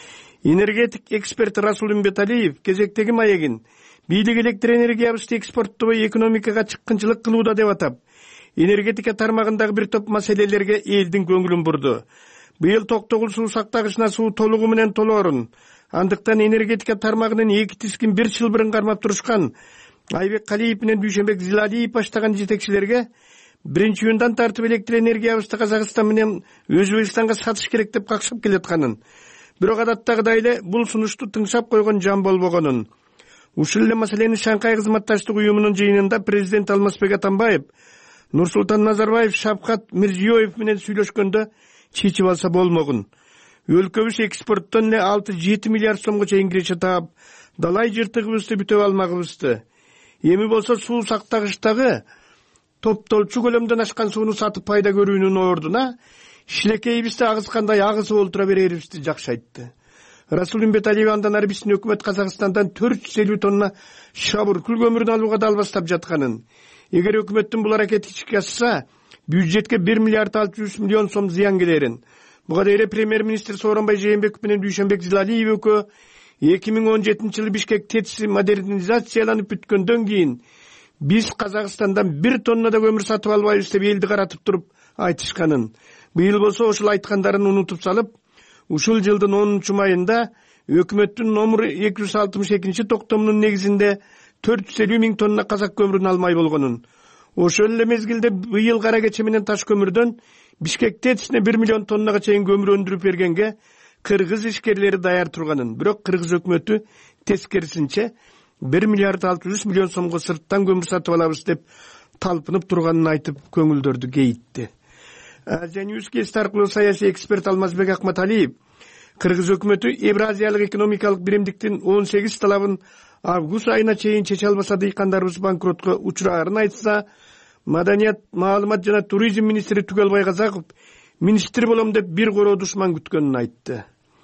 Энергетик эксперт Расул Үмбеталиев кезектеги маегин бийлик электр энергиябызды экспорттобой экономикага чыккынчылык кылууда деп атап, энергетика тармагындагы бир топ маселелерге элдин көңүлүн бурду. Быйыл Токтогул суу сактагычына суу толугу менен толоорун, андыктан энергетика тармагынын эки тискин бир чылбырын кармап турушкан Айбек Калиев менен Дүйшөнбек Зилалиев баштаган жетекчилерге биринчи июндан тартып электр энергиябызды Казакстан менен Өзбекстанга сатыш керек деп какшап келатканын. Бирок адаттагыдай эле бул сунушту тыңшап койгон жан болбогонун. Ушул эле маселени Шанхай кызматташтык уюмунун жыйынында президент Алмазбек Атамбаев, Нурсултан Назарбаев, Шавкат Мирзиёев менен сүйлөшкөндө чечип алса болмогун. Өлкөбүз экспорттон эле алты жети миллиард сомго чейин киреше таап, далай жыртыгыбызды бүтөп алмагыбызды. Эми болсо суу сактагычтагы топтолчу көлөмдөн ашкан сууну сатып пайда көрүүнүн ордуна шилекейибизди агызгандай агызып олтура берерибизди жакшы айтты. Расул Үмбеталиев андан ары биздин өкмөт Казакстандан төрт жүз элүү тонна шабыр күл көмүрүн алууга дал баштап жатканын. Эгер өкмөттүн бул аракети ишке ашса, бюджетке бир миллиард алты жүз миллион сом зыян келерин. Буга дейре премьер-министр Сооронбай Жээнбеков менен Дүйшөнбек Зилалиев экөө эки миң он жетинчи жылы Бишкек ТЭЦи модернизацияланып бүткөндөн кийин биз Казакстандан бир тонна да көмүр сатып албайбыз деп элди каратып туруп айтышканын. Быйыл болсо ошол айткандарын унутуп салып, ушул жылдын онунчу майында өкмөттүн номер эки жүз алтымыш экинчи токтомунун негизинде төрт жүз элүү миң тонна казак көмүрүн алмай болгонун. Ошол эле мезгилде быйыл кара кече менен таш көмүрдөн Бишкек ТЭЦине бир миллион тоннага чейин көмүр өндүрүп бергенге кыргыз ишкерлери даяр турганын. Бирок кыргыз өкмөтү тескерисинче бир миллиард алты жүз миллион сомго сырттан көмүр сатып алабыз деп талпынып турганын айтып көңүлдөрдү кейитти. Азия Ньюс гезити аркылуу саясий эксперт Алмазбек Акматалиев кыргыз өкмөтү Евразиялык экономикалык биримдиктин он сегиз талабын август айына чейин чече албаса дыйкандарыбыз банкротко учурарын айтса, Маданият, маалымат жана туризм министри Түгелбай Казаков министр болом деп бир короо душман күткөнүн айтты.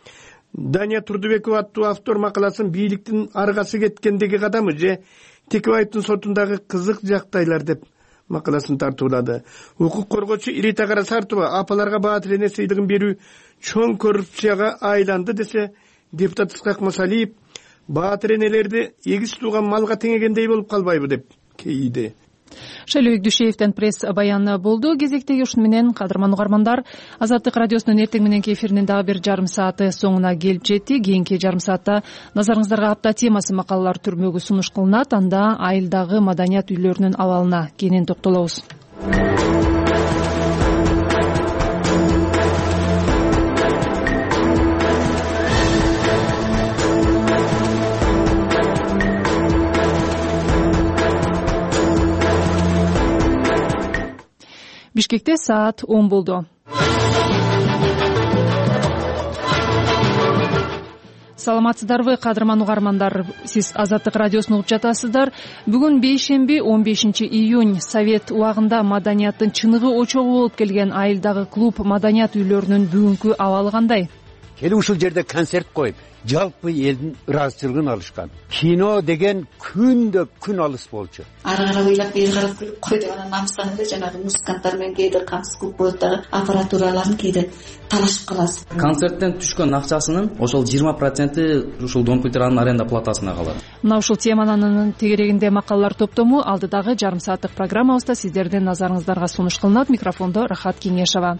Дания Турдубекова аттуу автор макаласын бийликтин аргасы кеткендеги кадамы же Текебаевдин сотундагы кызык жактайлар деп макаласын тартуулады. Укук коргоочу Ирита Карасартова апаларга Баатыр эне сыйлыгын берүү чоң коррупцияга айланды десе, депутат Исхак Масалиев Баатыр энелерди эгиз тууган малга теңегендей болуп калбайбы деп кейиде. Шайлообек Дүйшеевден пресс баяны болду. Кезектеги ушуну менен кадырман угармандар, Азаттык радиосунун эртең мененки эфиринин дагы бир жарым сааты соңуна келип жетти. Кийинки жарым саатта назарыңыздарга апта темасы макалалар түрмөгү сунуш кылынат. Анда айылдагы маданият үйлөрүнүн абалына кенен токтолобуз. Бишкекте саат он болду. Саламатсыздарбы, кадырман угармандар? Сиз Азаттык радиосун угуп жатасыздар. Бүгүн бейшемби он бешинчи июнь. Совет убагында маданияттын чыныгы очогу болуп келген айылдагы клуб маданият үйлөрүнүн бүгүнкү абалы кандай? Келип ушул жерде концерт коюп, жалпы элдин ыраазычылыгын алышкан. Кино деген күндө күн алыс болчу. Ары карап ыйлап, бери карап күлүп койду. Анан намыстанып эле жанагы музыканттар менен кээде камсыз кылып коет дагы, аппаратураларын кээде талашып каласыз. Концерттен түшкөн акчасынын ошол жыйырма проценти ушул Дом культуранын аренда платасына калат. Мына ушул теманын тегерегинде макалалар топтому алдыдагы жарым сааттык программабызда сиздердин назарыңыздарга сунуш кылынат. Микрофондо Рахат Кеңешова.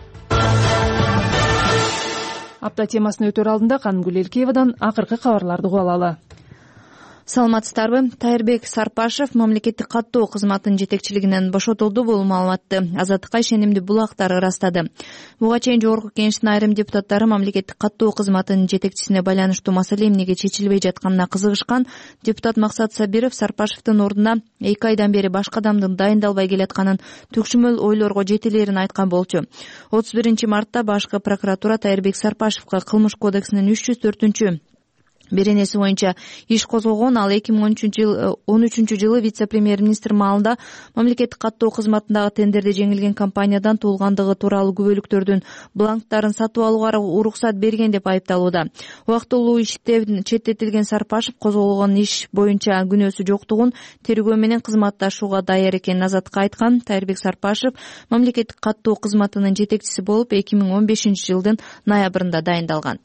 Апта темасын өтөр алдында Канымгүл Элкеевадан акыркы кабарларды угуп алалы. Саламатсыздарбы? Тайырбек Сарпашев мамлекеттик каттоо кызматынын жетекчилигинен бошотулду. Бул маалыматты Азаттыкка ишенимдүү булактар ырастады. Буга чейин жогорку кеңештин айрым депутаттары мамлекеттик каттоо кызматынын жетекчисине байланыштуу маселе эмнеге чечилбей жатканына кызыгышкан. Депутат Максат Сабиров Сарпашевдин ордуна эки айдан бери башка адамдын дайындалбай келатканын, түкшүмөл ойлорго жетелерин айткан болчу. отуз биринчи мартта башкы прокуратура Тайырбек Сарпашевга кылмыш кодексинин үч жүз төртүнчү беренеси боюнча иш козгогон. Ал эки миң он үчүнчү жылы вице-премьер-министр маалында мамлекеттик каттоо кызматындагы тендерде жеңилген компаниядан туулгандыгы тууралуу күбөлүктөрдүн бланктарын сатып алууга уруксат берген деп айыпталууда. Убактылуу иштен четтетилген Сарпашев козголгон иш боюнча күнөөсү жоктугун, тергөө менен кызматташууга даяр экенин Азатка айткан. Тайырбек Сарпашев мамлекеттик каттоо кызматынын жетекчиси болуп эки миң он бешинчи жылдын ноябрында дайындалган.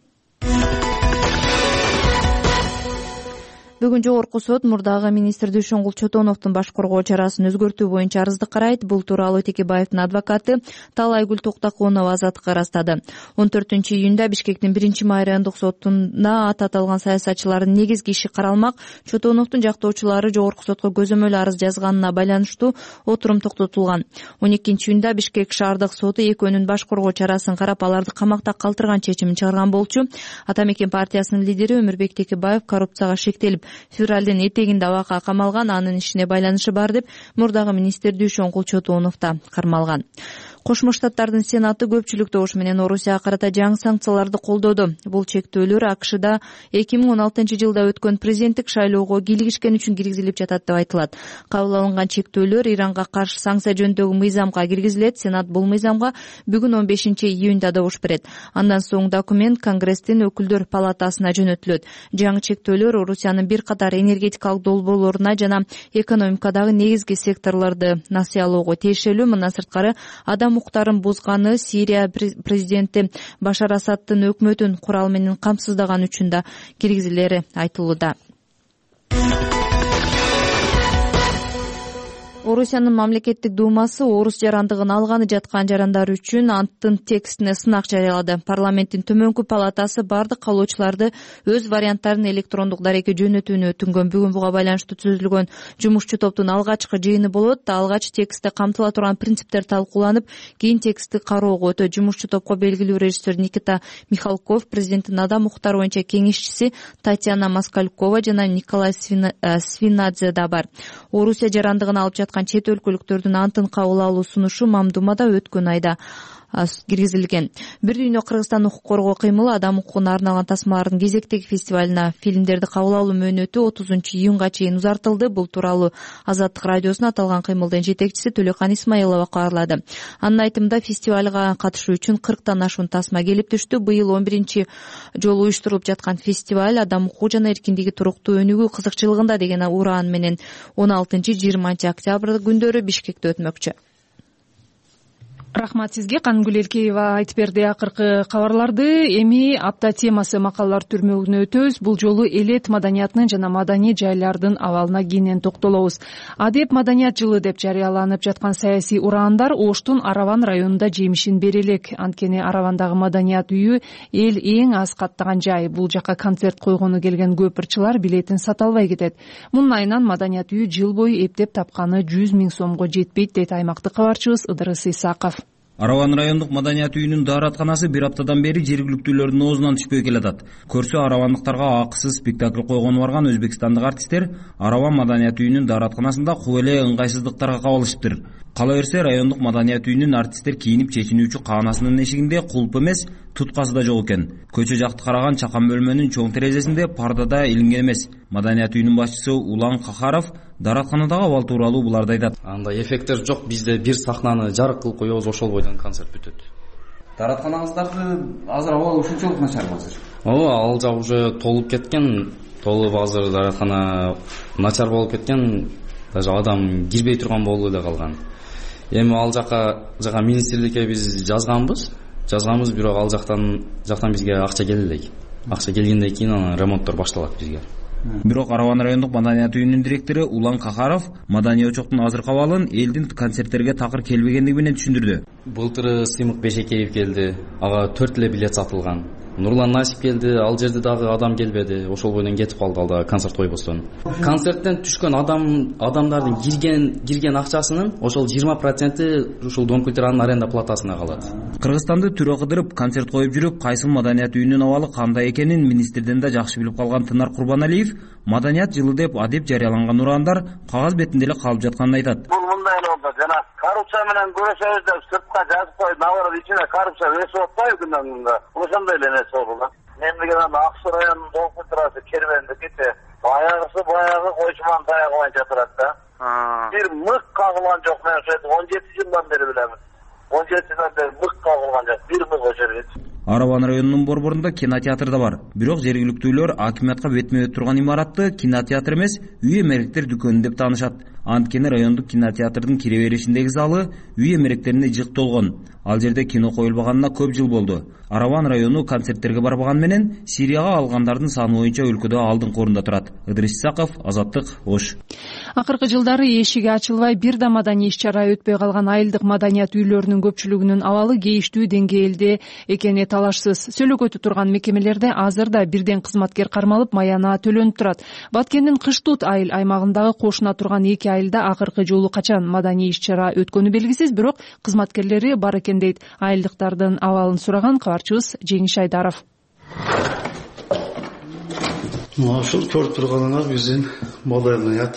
Бүгүн жогорку сот мурдагы министр Дүйшөнгүл Чотоновдун баш коргоо чарасын өзгөртүү боюнча арызды карайт. Бул тууралуу Текебаевдин адвокаты Талайгүл Токтакунова Азаттыкка ырастады. он төртүнчү июнда Бишкектин биринчи май райондук сотуна ат аталган саясатчылардын негизги иши каралмак. Чотоновдун жактоочулары жогорку сотко көзөмөл арыз жазганына байланыштуу отурум токтотулган. он экинчи июнда Бишкек шаардык соту экөөнүн баш коргоо чарасын карап, аларды камакта калтырган чечимин чыгарган болчу. Ата мекен партиясынын лидери Өмүрбек Текебаев коррупцияга шектелип, февралдын этегинде абакка камалган. Анын ишине байланышы бар деп мурдагы министр Дүйшөнгүл Чотонов да кармалган. Кошмо Штаттардын Сенаты көпчүлүк добуш менен Орусияга карата жаңы санкцияларды колдоду. Бул чектөөлөр АКШда эки миң он алтынчы жылда өткөн президенттик шайлоого кийлигишкен үчүн киргизилип жатат деп айтылат. Кабыл алынган чектөөлөр Иранга каршы санкция жөнүндөгү мыйзамга киргизилет. Сенат бул мыйзамга бүгүн он бешинчи июнда добуш берет. Андан соң документ Конгресстин өкүлдөр палатасына жөнөтүлөт. Жаңы чектөөлөр Орусиянын бир катар энергетикалык долбоорлоруна жана экономикадагы негизги секторлорду насыялоого тиешелүү. Мындан сырткары адам укуктарын бузганы, Сирия президенти Башар Асадтын өкмөтүн курал менен камсыздаган үчүн да киргизилери айтылууда. Орусиянын мамлекеттик думасы орус жарандыгын алганы жаткан жарандар үчүн анттын текстине сынак жарыялады. Парламенттин төмөнкү палатасы бардык каалоочуларды өз варианттарын электрондук дарекке жөнөтүүнү өтүнгөн. Бүгүн буга байланыштуу түзүлгөн жумушчу топтун алгачкы жыйыны болот. Алгач текстте камтыла турган принциптер талкууланып, кийин текстти кароого өтөт. Жумушчу топко белгилүү режиссер Никита Михалков, президенттин адам укуктары боюнча кеңешчиси Татьяна Москалькова жана Николай Свинадзе да бар. Орусия жарандыгын алып жаткан чет өлкөлүктөрдүн антын кабыл алуу сунушу Мамдумада өткөн айда киргизилген. Бир дүйнө Кыргызстан укук коргоо кыймылы адам укугуна арналган тасмалардын кезектеги фестивалына фильмдерди кабыл алуу мөөнөтү отузунчу июнга чейин узартылды. Бул тууралуу Азаттык радиосуна аталган кыймылдын жетекчиси Төлөкан Исмаилова кабарлады. Анын айтымында фестивалга катышуу үчүн кырктан ашуун тасма келип түштү. Быйыл он биринчи жолу уюштурулуп жаткан фестиваль адам укугу жана эркиндиги туруктуу өнүгүү кызыкчылыгында деген ураан менен он алтынчы жыйырманчы октябрь күндөрү Бишкекте өтмөкчү. Рахмат сизге. Канымгүл Элкеева айтып берди акыркы кабарларды. Эми апта темасы макалалар түрмөгүнө өтөбүз. Бул жолу элет маданиятынын жана маданий жайлардын абалына кенен токтолобуз. Адеп маданият жылы деп жарыяланып жаткан саясий ураандар Оштун Араван районунда жемишин бере элек. Анткени Аравандагы маданият үйү эл эң аз каттаган жай. Бул жака концерт койгону келген көп ырчылар билетин сата албай кетет. Мунун айынан маданият үйү жыл бою эптеп тапканы жүз миң сомго жетпейт дейт аймактык кабарчыбыз Ыдырыс Исаков. Араван райондук маданият үйүнүн дааратканасы бир аптадан бери жергиликтүүлөрдүн оозунан түшпөй келатат. Көрсө аравандыктарга акысыз спектакль койгону барган өзбекстандык артисттер Араван маданият үйүнүн дааратканасында куп эле ыңгайсыздыктарга кабылышыптыр. Кала берсе райондук маданият үйүнүн артисттер кийинип чечинүүчү каанасынын эшигинде кулп эмес, туткасы да жок экен. Көчө жакты караган чакан бөлмөнүн чоң терезесинде парда да илинген эмес. Маданият үйүнүн башчысы Улан Кахаров дааратканадагы абал тууралуу буларды айтат. Андай эффекттер жок, бизде бир сахнаны жарык кылып коебуз, ошол бойдон концерт бүтөт. Дааратканаңыздарды азыр абал ушунчалык начарбы азыр? Ооба, ал жак уже толуп кеткен, толуп азыр даараткана начар болуп кеткен, даже адам кирбей турган болуп эле калган. Эми ал жака жака министрликке биз жазганбыз, жазганбыз, бирок ал жактан жактан бизге акча келе элек. Акча келгенден кийин анан ремонттор башталат бизге. Бирок Араван райондук маданият үйүнүн директору Улан Кахаров маданий очоктун азыркы абалын элдин концерттерге такыр келбегендиги менен түшүндүрдү. Былтыры Сыймык Бешекеев келди, ага төрт эле билет сатылган. Нурлан Насип келди, ал жерде дагы адам келбеди, ошол бойдон кетип калды ал да концерт койбостон. Концерттен түшкөн адам адамдардын кирген кирген акчасынын ошол жыйырма проценти ушул Дон культуранын аренда платасына калат. Кыргызстанды түрө кыдырып концерт коюп жүрүп, кайсыл маданият үйүнүн абалы кандай экенин министрден да жакшы билип калган Тынар Курбаналиев маданият жылы деп адеп жарыяланган ураандар кагаз бетинде эле калып жатканын айтат. Бул мындай болду, жана коррупция менен күрөшөбүз деп сыртка жазып коюп, наоборот ичине коррупция өсүп атпайбы күндөн күнгө. Ошондой эле нерсе болду да. Мемлекеттин Ак Суу районунун Дон культурасы кербенди кете. Баягысы баягы койчуман таягы боюнча турат да. Бир мык кагылган жок, мен ошо он жети жылдан бери билемин. он жети жылдан бери мык кагылган жок, бир мык ошо жерге. Араван районунун борборунда кинотеатр да бар. Бирок жергиликтүүлөр акимиятка бетме бет турган имаратты кинотеатр эмес, үй эмеректер дүкөнү деп таанышат. Анткени райондук кинотеатрдын кире беришиндеги залы үй эмеректерине жык толгон. Ал жерде кино коюлбаганына көп жыл болду. Араван району концерттерге барбаган менен Сирияга алгандардын саны боюнча өлкөдө алдыңкы орунда турат. Ыдырыс Исаков, Азаттык, Ош. Акыркы жылдары эшиги ачылбай бир да маданий иш-чара өтпөй калган айылдык маданият үйлөрүнүн көпчүлүгүнүн абалы кейиштүү деңгээлде экени талашсыз. Сөөлөгөтү турган мекемелерде азыр да бирден кызматкер кармалып, маяна төлөнүп турат. Баткендин Кыштут айыл аймагындагы кошуна турган эки айылда акыркы жолу качан маданий иш-чара өткөнү белгисиз, бирок кызматкерлери бар экен дейт. Айылдыктардын абалын сураган кабарчыбыз Жеңиш Айдаров. Ушул көрүп турганыңар биздин маданият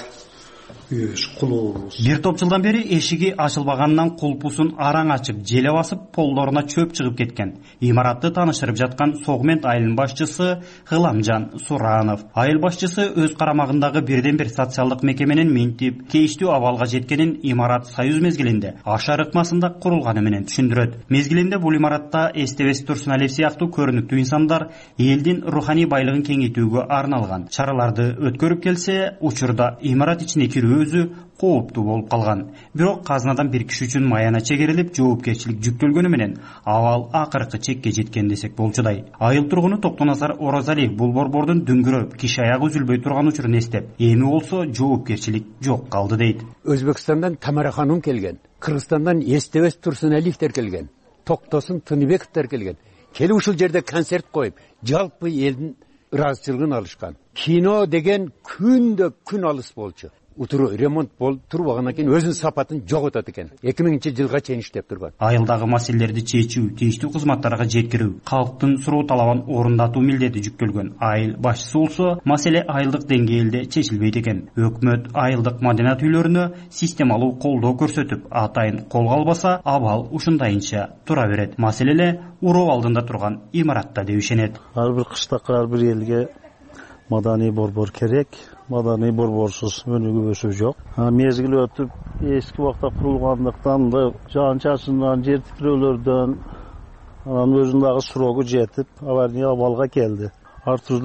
бир топ жылдан бери эшиги ачылбаганынан кулпусун араң ачып, желе басып, полдоруна чөп чыгып кеткен. Имаратты тааныштырып жаткан Согмент айылынын башчысы Гыламжан Суранов. Айыл башчысы өз карамагындагы бирден бир социалдык мекеменин минтип, кейиштүү абалга жеткенин имарат Союз мезгилинде Ашар ыкмасында курулганы менен түшүндүрөт. Мезгилинде бул имаратта Эстебес Турсуналиев сыяктуу көрүнүктүү инсандар элдин руханий байлыгын кеңейтүүгө арналган чараларды өткөрүп келсе, учурда имарат ичине кирүү өзү кооптуу болуп калган. Бирок казынадан бир киши үчүн маяна чегерилип, жоопкерчилик жүктөлгөнү менен абал акыркы чекке жеткен десек болчудай. Айыл тургуну Токтоназар Оразалиев бул борбордун дүңгүрөп, киши аягы үзүлбөй турган учурун эстеп, эми болсо жоопкерчилик жок калды дейт. Өзбекстандан Тамара ханум келген, Кыргызстандан Эстебес Турсуналиевтер келген, Токтосун Тыныбековдер келген. Келип ушул жерде концерт коюп, жалпы элдин ыраазычылыгын алышкан. Кино деген күндө күн алыс болчу. Утуру ремонт болуп турбагандан кийин өзүнүн сапатын жоготот экен. эки миңинчи жылга чейин иштеп турган. Айылдагы маселелерди чечүү, тийиштүү кызматтарга жеткирүү, калктын суроо талабын орундатуу милдети жүктөлгөн. Айыл башчысы болсо, маселе айылдык деңгээлде чечилбейт экен. Өкмөт айылдык маданият үйлөрүнө системалуу колдоо көрсөтүп, атайын колго албаса, абал ушундайынча тура берет. Маселе уроо алдында турган имаратта деп ишенет. Ар бир кыштакка, ар бир элге маданий борбор керек. Маданий борборсуз өнүгүүсү жок. Мезгил өтүп, эски убакта курулгандыктан да жан чачындан, жер титирөөлөрдөн анан өзүнүн дагы сроогу жетип, аварий абалга келди. Ар түрдүү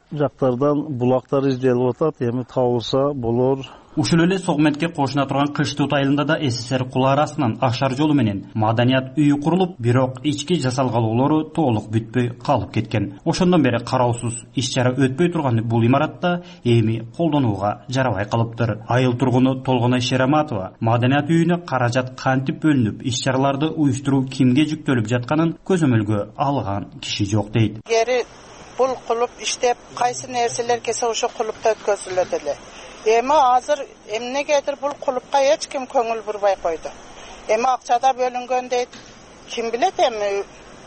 жактардан булактар изделип атат, эми табылса болор. Ушул эле Согментке кошуна турган Кыштыут айылында да СССР кул арасынан Ашар жолу менен маданият үйү курулуп, бирок ички жасалгалоолору толук бүтпөй калып кеткен. Ошондон бери кароосуз иш чара өтпөй турган бул имаратта эми колдонууга жарабай калыптыр. Айыл тургуну Толгонай Шераматова маданият үйүнө каражат кантип бөлүнүп, иш чараларды уюштуруу кимге жүктөлүп жатканын көзөмөлгө алган киши жок дейт. Гери бул кулуп иштеп, кайсы нерселер келсе ошо кулупта өткөзүлөт эле. Эми азыр эмнегедир бул кулупка эч ким көңүл бурбай койду. Эми акчада бөлүнгөн дейт. Ким билет эми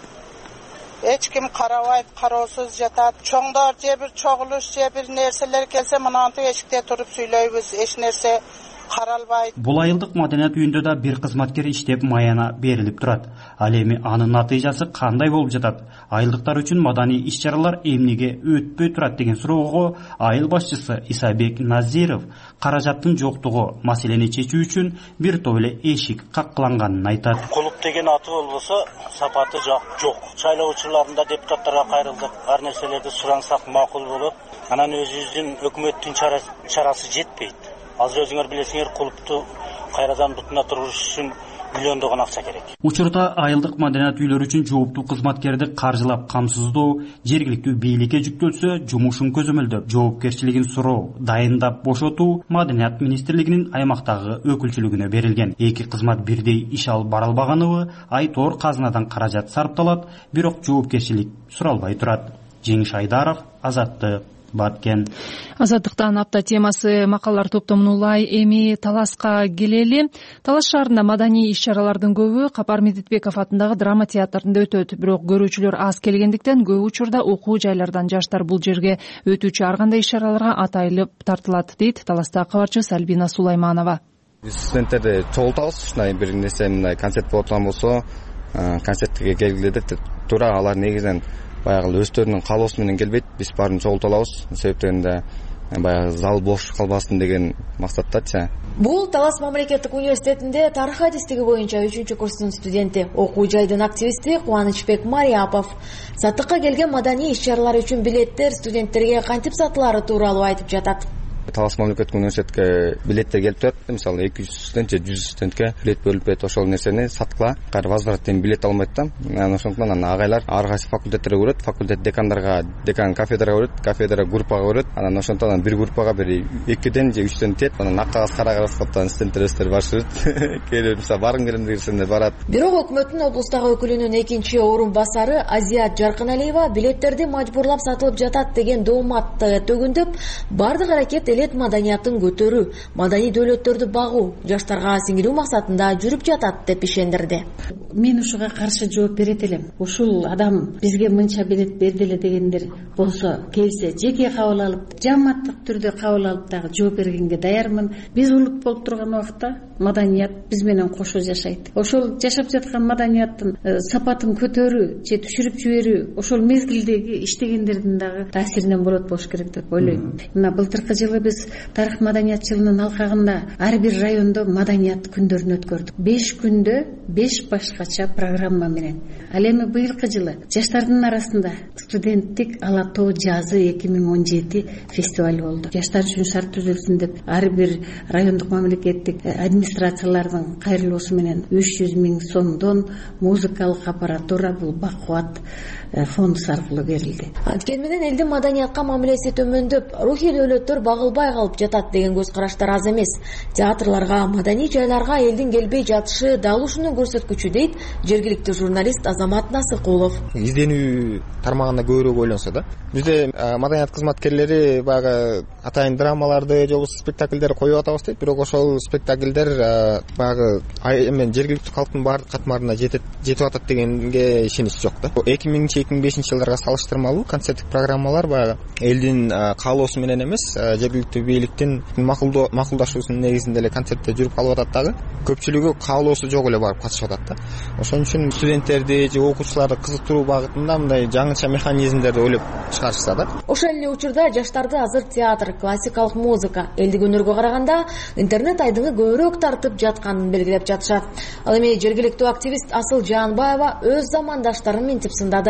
эч ким карабайт, кароосуз жатат. Чоңдор же бир чогулуш, же бир нерселер келсе мынантип эшикте туруп сүйлөйбүз, эч нерсе каралбайт. Бул айылдык маданият үйүндө да бир кызматкер иштеп маяна берилип турат. Ал эми анын натыйжасы кандай болуп жатат? Айылдыктар үчүн маданий иш-чаралар эмнеге өтпөй турат деген суроого айыл башчысы Исабек Назиров каражаттын жоктугу маселени чечүү үчүн бир топ эле эшик каккыланганын айтат. Кулуп деген аты болбосо сапаты жок. Шайлоочуларында депутаттарга кайрылдык. Ар нерселерди сурансак макул болот. Анан өзүбүздүн өкмөттүн чарасы жетпейт. Азыр өзүңөр билесиңер, кулупту кайрадан бутуна туруш үчүн миллиондогон акча керек. Учурда айылдык маданият үйлөрү үчүн жооптуу кызматкерди каржылап камсыздоо, жергиликтүү бийликке жүктөлсө жумушун көзөмөлдөп, жоопкерчилигин суроо, дайындап бошотуу маданият министрлигинин аймактагы өкүлчүлүгүнө берилген. Эки кызмат бирдей иш алып бара албаганыбы айтор казынадан каражат сарпталат, бирок жоопкерчилик суралбай турат. Жеңиш Айдаров, Азаттык, Баткен. Азаттыктан апта темасы макалалар топтомун улай. Эми Таласка келели. Талас шаарында маданий иш-чаралардын көбү Капар Медетбеков атындагы драма театрында өтөт. Бирок көрүүчүлөр аз келгендиктен көп учурда окуу жайлардан жаштар бул жерге өтүүчү ар кандай иш-чараларга атайылып тартылат, дейт Таластагы кабарчыбыз Альбина Сулайманова. Биз студенттерди чогултабыз, ушундай бир нерсе мындай концерт болот турган болсо, концертке келгиле деп туура алар негизинен баягы өздөрүнүн каалоосу менен келбейт. Биз баарын чогулта алабыз. Себептен да баягы зал бош калбасын деген максаттачы. Бул Талас мамлекеттик университетинде тарых адистиги боюнча үчүнчү курстун студенти, окуу жайдын активисти Кубанычбек Мариапов саттыкка келген маданий иш-чаралар үчүн билеттер студенттерге кантип сатылары тууралуу айтып жатат. Талас мамлекеттик университетке билеттер келип турат. Мисалы эки жүз студент же жүз студентке билет бөлүп берет. Ошол нерсени саткыла, кайра возвраттан билет алмайт да. Анан ошондуктан анан агайлар ар кайсы факультеттерге көрөт, факультет декандарга, декан кафедрага көрөт, кафедра группага көрөт. Анан ошондон бир группага бир экиден же үчтөн тиет. Анан ак кагаз кара кагаздан студенттер өздөрү барышат. Келип мисалы баргым келем дегенде барат. Бирок өкмөттүн облустагы өкүлүнүн экинчи орун басары Азият Жаркыналиева билеттерди мажбурлап сатылып жатат деген дооматты төгүндөп, бардык аракет элет маданияттын көтөрүү, маданий дөөлөттөрдү багуу, жаштарга сиңирүү максатында жүрүп жатат деп ишендирди. Мен ушуга каршы жооп берет элем. Ушул адам бизге мынча билет бердиле дегендер болсо, келсе жеке кабыл алып, жамааттык түрдө кабыл алып дагы жооп бергенге даярмын. Биз улут болуп турган убакта маданият биз менен кошо жашайт. Ошол жашап жаткан маданияттын сапатын көтөрүү же түшүрүп жиберүү, ошол мезгилдеги иштегендердин дагы таасиринен болот болуш керек деп ойлойм. Мына былтыркы жылы биз тарых маданият жылынын алкагында ар бир райондо маданият күндөрүн өткөрдүк. беш күндө беш башкача программа менен. Ал эми быйылкы жылы жаштардын арасында студенттик ала тоо жазы эки миң он жети фестиваль болду. Жаштар үчүн шарт түзүлсүн деп ар бир райондук мамлекеттик администрациялардын кайрылуусу менен үч жүз миң сомдон музыкалык аппаратура, бул бакубат фонд аркылуу берилди. Анткени менен элдин маданиятка мамилеси төмөндөп, рухий дөөлөттөр багылбай калып жатат деген көз караштар аз эмес. Театрларга, маданий жайларга элдин келбей жатышы дал ушуну көрсөткүчү, дейт жергиликтүү журналист Азамат Насыкулов. Изденүү тармагында көбүрөөк ойлонсо да. Бизде маданият кызматкерлери баягы атайын драмаларды же болбосо спектакльдер коюп атабыз дейт, бирок ошол спектакльдер баягы эми жергиликтүү калктын баардык катмарына жетет жетип атат дегенге ишенич жок да. эки миңинчи эки миң бешинчи жылдарга салыштырмалуу концерттик программалар баягы элдин каалоосу менен эмес, жергиликтүү бийликтин макулдашуусунун негизинде эле концертте жүрүп калып атат дагы. Көпчүлүгү каалоосу жок эле барып катышып атат да. Ошон үчүн студенттерди же окуучуларды кызыктыруу багытында мындай жаңыча механизмдерди ойлоп чыгарышса да. Ошол эле учурда жаштарды азыр театр, классикалык музыка, элдик өнөргө караганда интернет айдыңы көбүрөөк тартып жатканын белгилеп жатышат. Ал эми жергиликтүү активист Асыл Жаанбаева өз замандаштарын минтип сындады.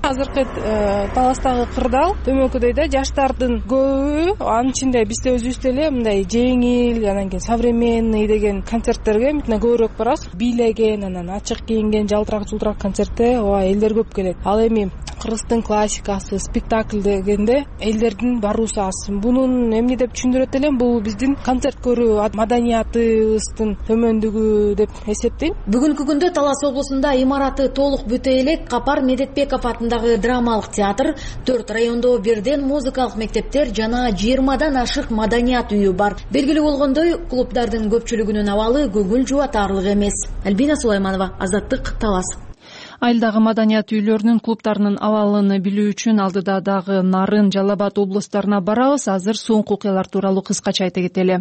Азыркы таластагы кырдаал төмөнкүдөй да жаштардын көбү анын ичинде биз да өзүбүз деле мындай жеңил, анан кийин современный деген концерттерге мындай көбүрөөк барабыз. Бийлеген, анан ачык кийинген, жалтырак жылтырак концертте ооба элдер көп келет. Ал эми кыргыздын классикасы, спектакль дегенде элдердин баруусу аз. Бунун эмне деп түшүндүрөт элем, бул биздин концерт көрүү маданиятыбыздын төмөндүгү деп эсептейм. Бүгүнкү күндө Талас облусунда имараты толук бүтө элек Капар Медетбеков атындагы драмалык театр, төрт райондо бирден музыкалык мектептер жана жыйырмадан ашык маданият үйү бар. Белгилүү болгондой, клубдардын көпчүлүгүнүн абалы көңүл жубатарлык эмес. Альбина Сулайманова, Азаттык, Талас. Айылдагы маданият үйлөрүнүн, клубтарынын абалын билүү үчүн алдыда дагы Нарын, Жалал Абад облустарына барабыз. Азыр соңку окуялар тууралуу кыскача айта кетели.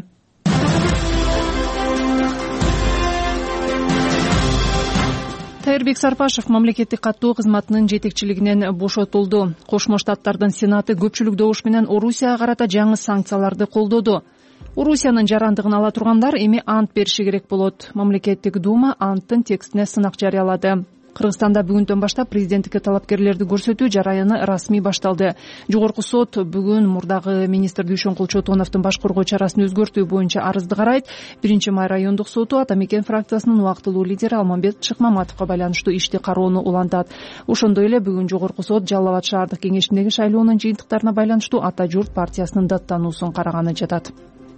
Тайырбек Сарпашев мамлекеттик каттоо кызматынын жетекчилигинен бошотулду. Кошмо Штаттардын Сенаты көпчүлүк добуш менен Орусияга карата жаңы санкцияларды колдоду. Орусиянын жарандыгын ала тургандар эми ант бериши керек болот. Мамлекеттик дума анттын текстине сынак жарыялады. Кыргызстанда бүгүндөн баштап президенттикке талапкерлерди көрсөтүү жараяны расмий башталды. Жогорку сот бүгүн мурдагы министр Дүйшөнкул Чотоновдун баш коргоо чарасын өзгөртүү боюнча арызды карайт. биринчи май райондук соту Ата Мекен фракциясынын убактылуу лидери Алмамбет Шыкмаматовго байланыштуу ишти кароону улантат. Ошондой эле бүгүн жогорку сот Жалал Абад шаардык кеңешиндеги шайлоонун жыйынтыктарына байланыштуу Ата журт партиясынын даттануусун караганы жатат.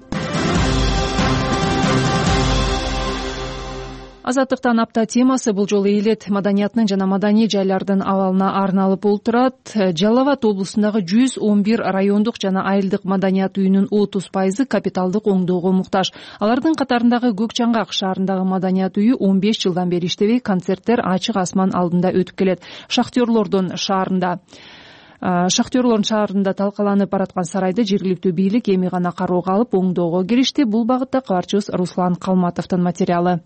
Азаттыктан апта темасы бул жолу элет маданиятынын жана маданий жайлардын абалына арналып олтурат. Жалал Абад облусундагы жүз он бир райондук жана айылдык маданият үйүнүн отуз пайызы капиталдык оңдоого муктаж. Алардын катарындагы Көк Жаңгак шаарындагы маданият үйү он беш жылдан бери иштебей, концерттер ачык асман алдында өтүп келет. Шахтерлордун шаарында Шахтерлордун шаарында талкаланып бараткан сарайды жергиликтүү бийлик эми гана кароого алып оңдоого киришти. Бул багытта кабарчыбыз Руслан Калматовдун материалы.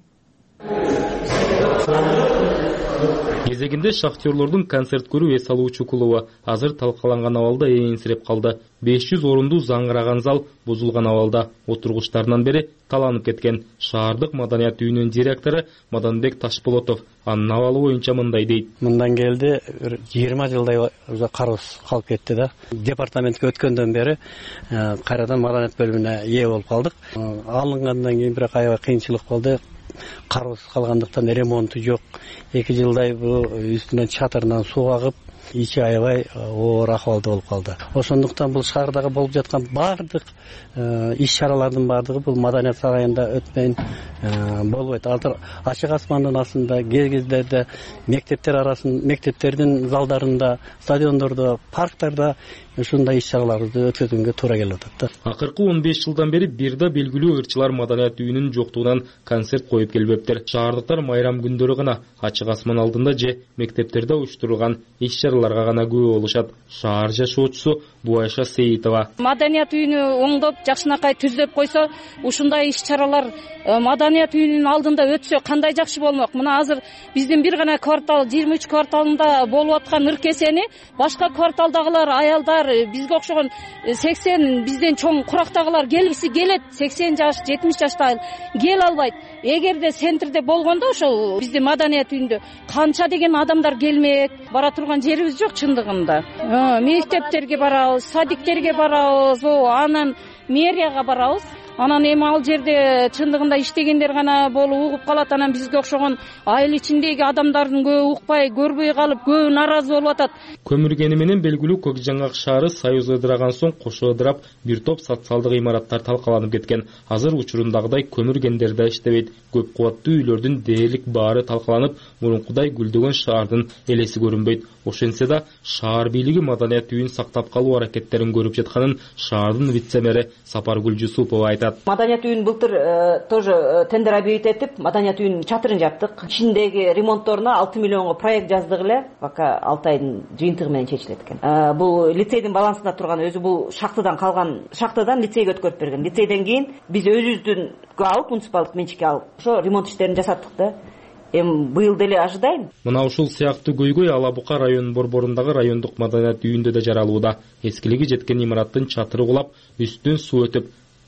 Кезегинде шахтерлордун концерт көрүү эс алуучу клубу азыр талкаланган абалда эйинсиреп калды. беш жүз орундуу заңгыраган зал бузулган абалда отургучтарынан бери таланып кеткен. Шаардык маданият үйүнүн директору Маданбек Ташполотов анын абалы боюнча мындай дейт. Мындан келди жыйырма жылдай уже кароосуз калып кетти да. Департаментке өткөндөн бери кайрадан маданият бөлүмүнө ээ болуп калдык. Алынгандан кийин бирок аябай кыйынчылык болду. Кароосуз калгандыктан ремонту жок. эки жылдай бул үстүнөн чатырынан суу агып, ичи аябай оор акыбалда болуп калды. Ошондуктан бул шаардагы болуп жаткан бардык иш-чаралардын бардыгы бул маданият сарайында өтпөйүн болбойт. Азыр ачык асмандын астында, кез-кездерде мектептер арасын, мектептердин залдарында, стадиондордо, парктарда ушундай иш-чараларды өткөзгөнгө туура келип атат. Акыркы он беш жылдан бери бир да белгилүү ырчылар маданият үйүнүн жоктугунан концерт коюп келбептир. Шаардыктар майрам күндөрү гана ачык асман алдында же мектептерде уюштурулган иш-чараларга гана күбө болушат. Шаар жашоочусу Буайша Сейитова. Маданият үйүнү оңдоп, жакшынакай түздөп койсо, ушундай иш-чаралар маданият үйүнүн алдында өтсө кандай жакшы болмок. Мына азыр биздин бир гана квартал, жыйырма үч кварталында болуп аткан ыркесени башка кварталдагылар, аялдар, бизге окшогон сексен бизден чоң курактагылар келгиси келет. сексен жаш, жетимиш жашта кел албайт. Эгерде центрде болгондо ошол биздин маданият үйүндө канча деген адамдар келмек, бара турган жерибиз жок чындыгында. Мектептерге барабыз, садиктерге барабыз, анан мэрияга барабыз. Анан эми ал жерде чындыгында иштегендер гана болуп угуп калат. Анан бизге окшогон айыл ичиндеги адамдардын көбү укпай, көрбөй калып, көбү нааразы болуп атат. Көмүргени менен белгилүү Көк Жаңгак шаары союз ыдыраган соң кошо ыдырап, бир топ социалдык имараттар талкаланып кеткен. Азыр учурундагыдай көмүргендер да иштебейт. Көп кубаттуу үйлөрдүн дээрлик баары талкаланып, мурункудай гүлдөгөн шаардын элеси көрүнбөйт. Ошентсе да шаар бийлиги маданият үйүн сактап калуу аракеттерин көрүп жатканын шаардын вице-мэри Сапаргүл Жусупова айтат. Маданият үйүн былтыр тоже тендер объявить этип, маданият үйүнүн чатырын жаптык. Ичиндеги ремонтторуна алты миллионго проект жаздык эле, пока алты айдын жыйынтыгы менен чечилет экен. Бул лицейдин балансында турган, өзү бул шахтадан калган, шахтадан лицейге өткөрүп берген. Лицейден кийин биз өзүбүздүн алып, муниципалдык менчикке алып, ошо ремонт иштерин жасаттык да. Эми быйыл деле ажыдайм. Мына ушул сыяктуу көйгөй Ала Бука районунун борборундагы райондук маданият үйүндө да жаралууда. Эскилиги жеткен имараттын чатыры кулап, үстүнөн суу өтүп,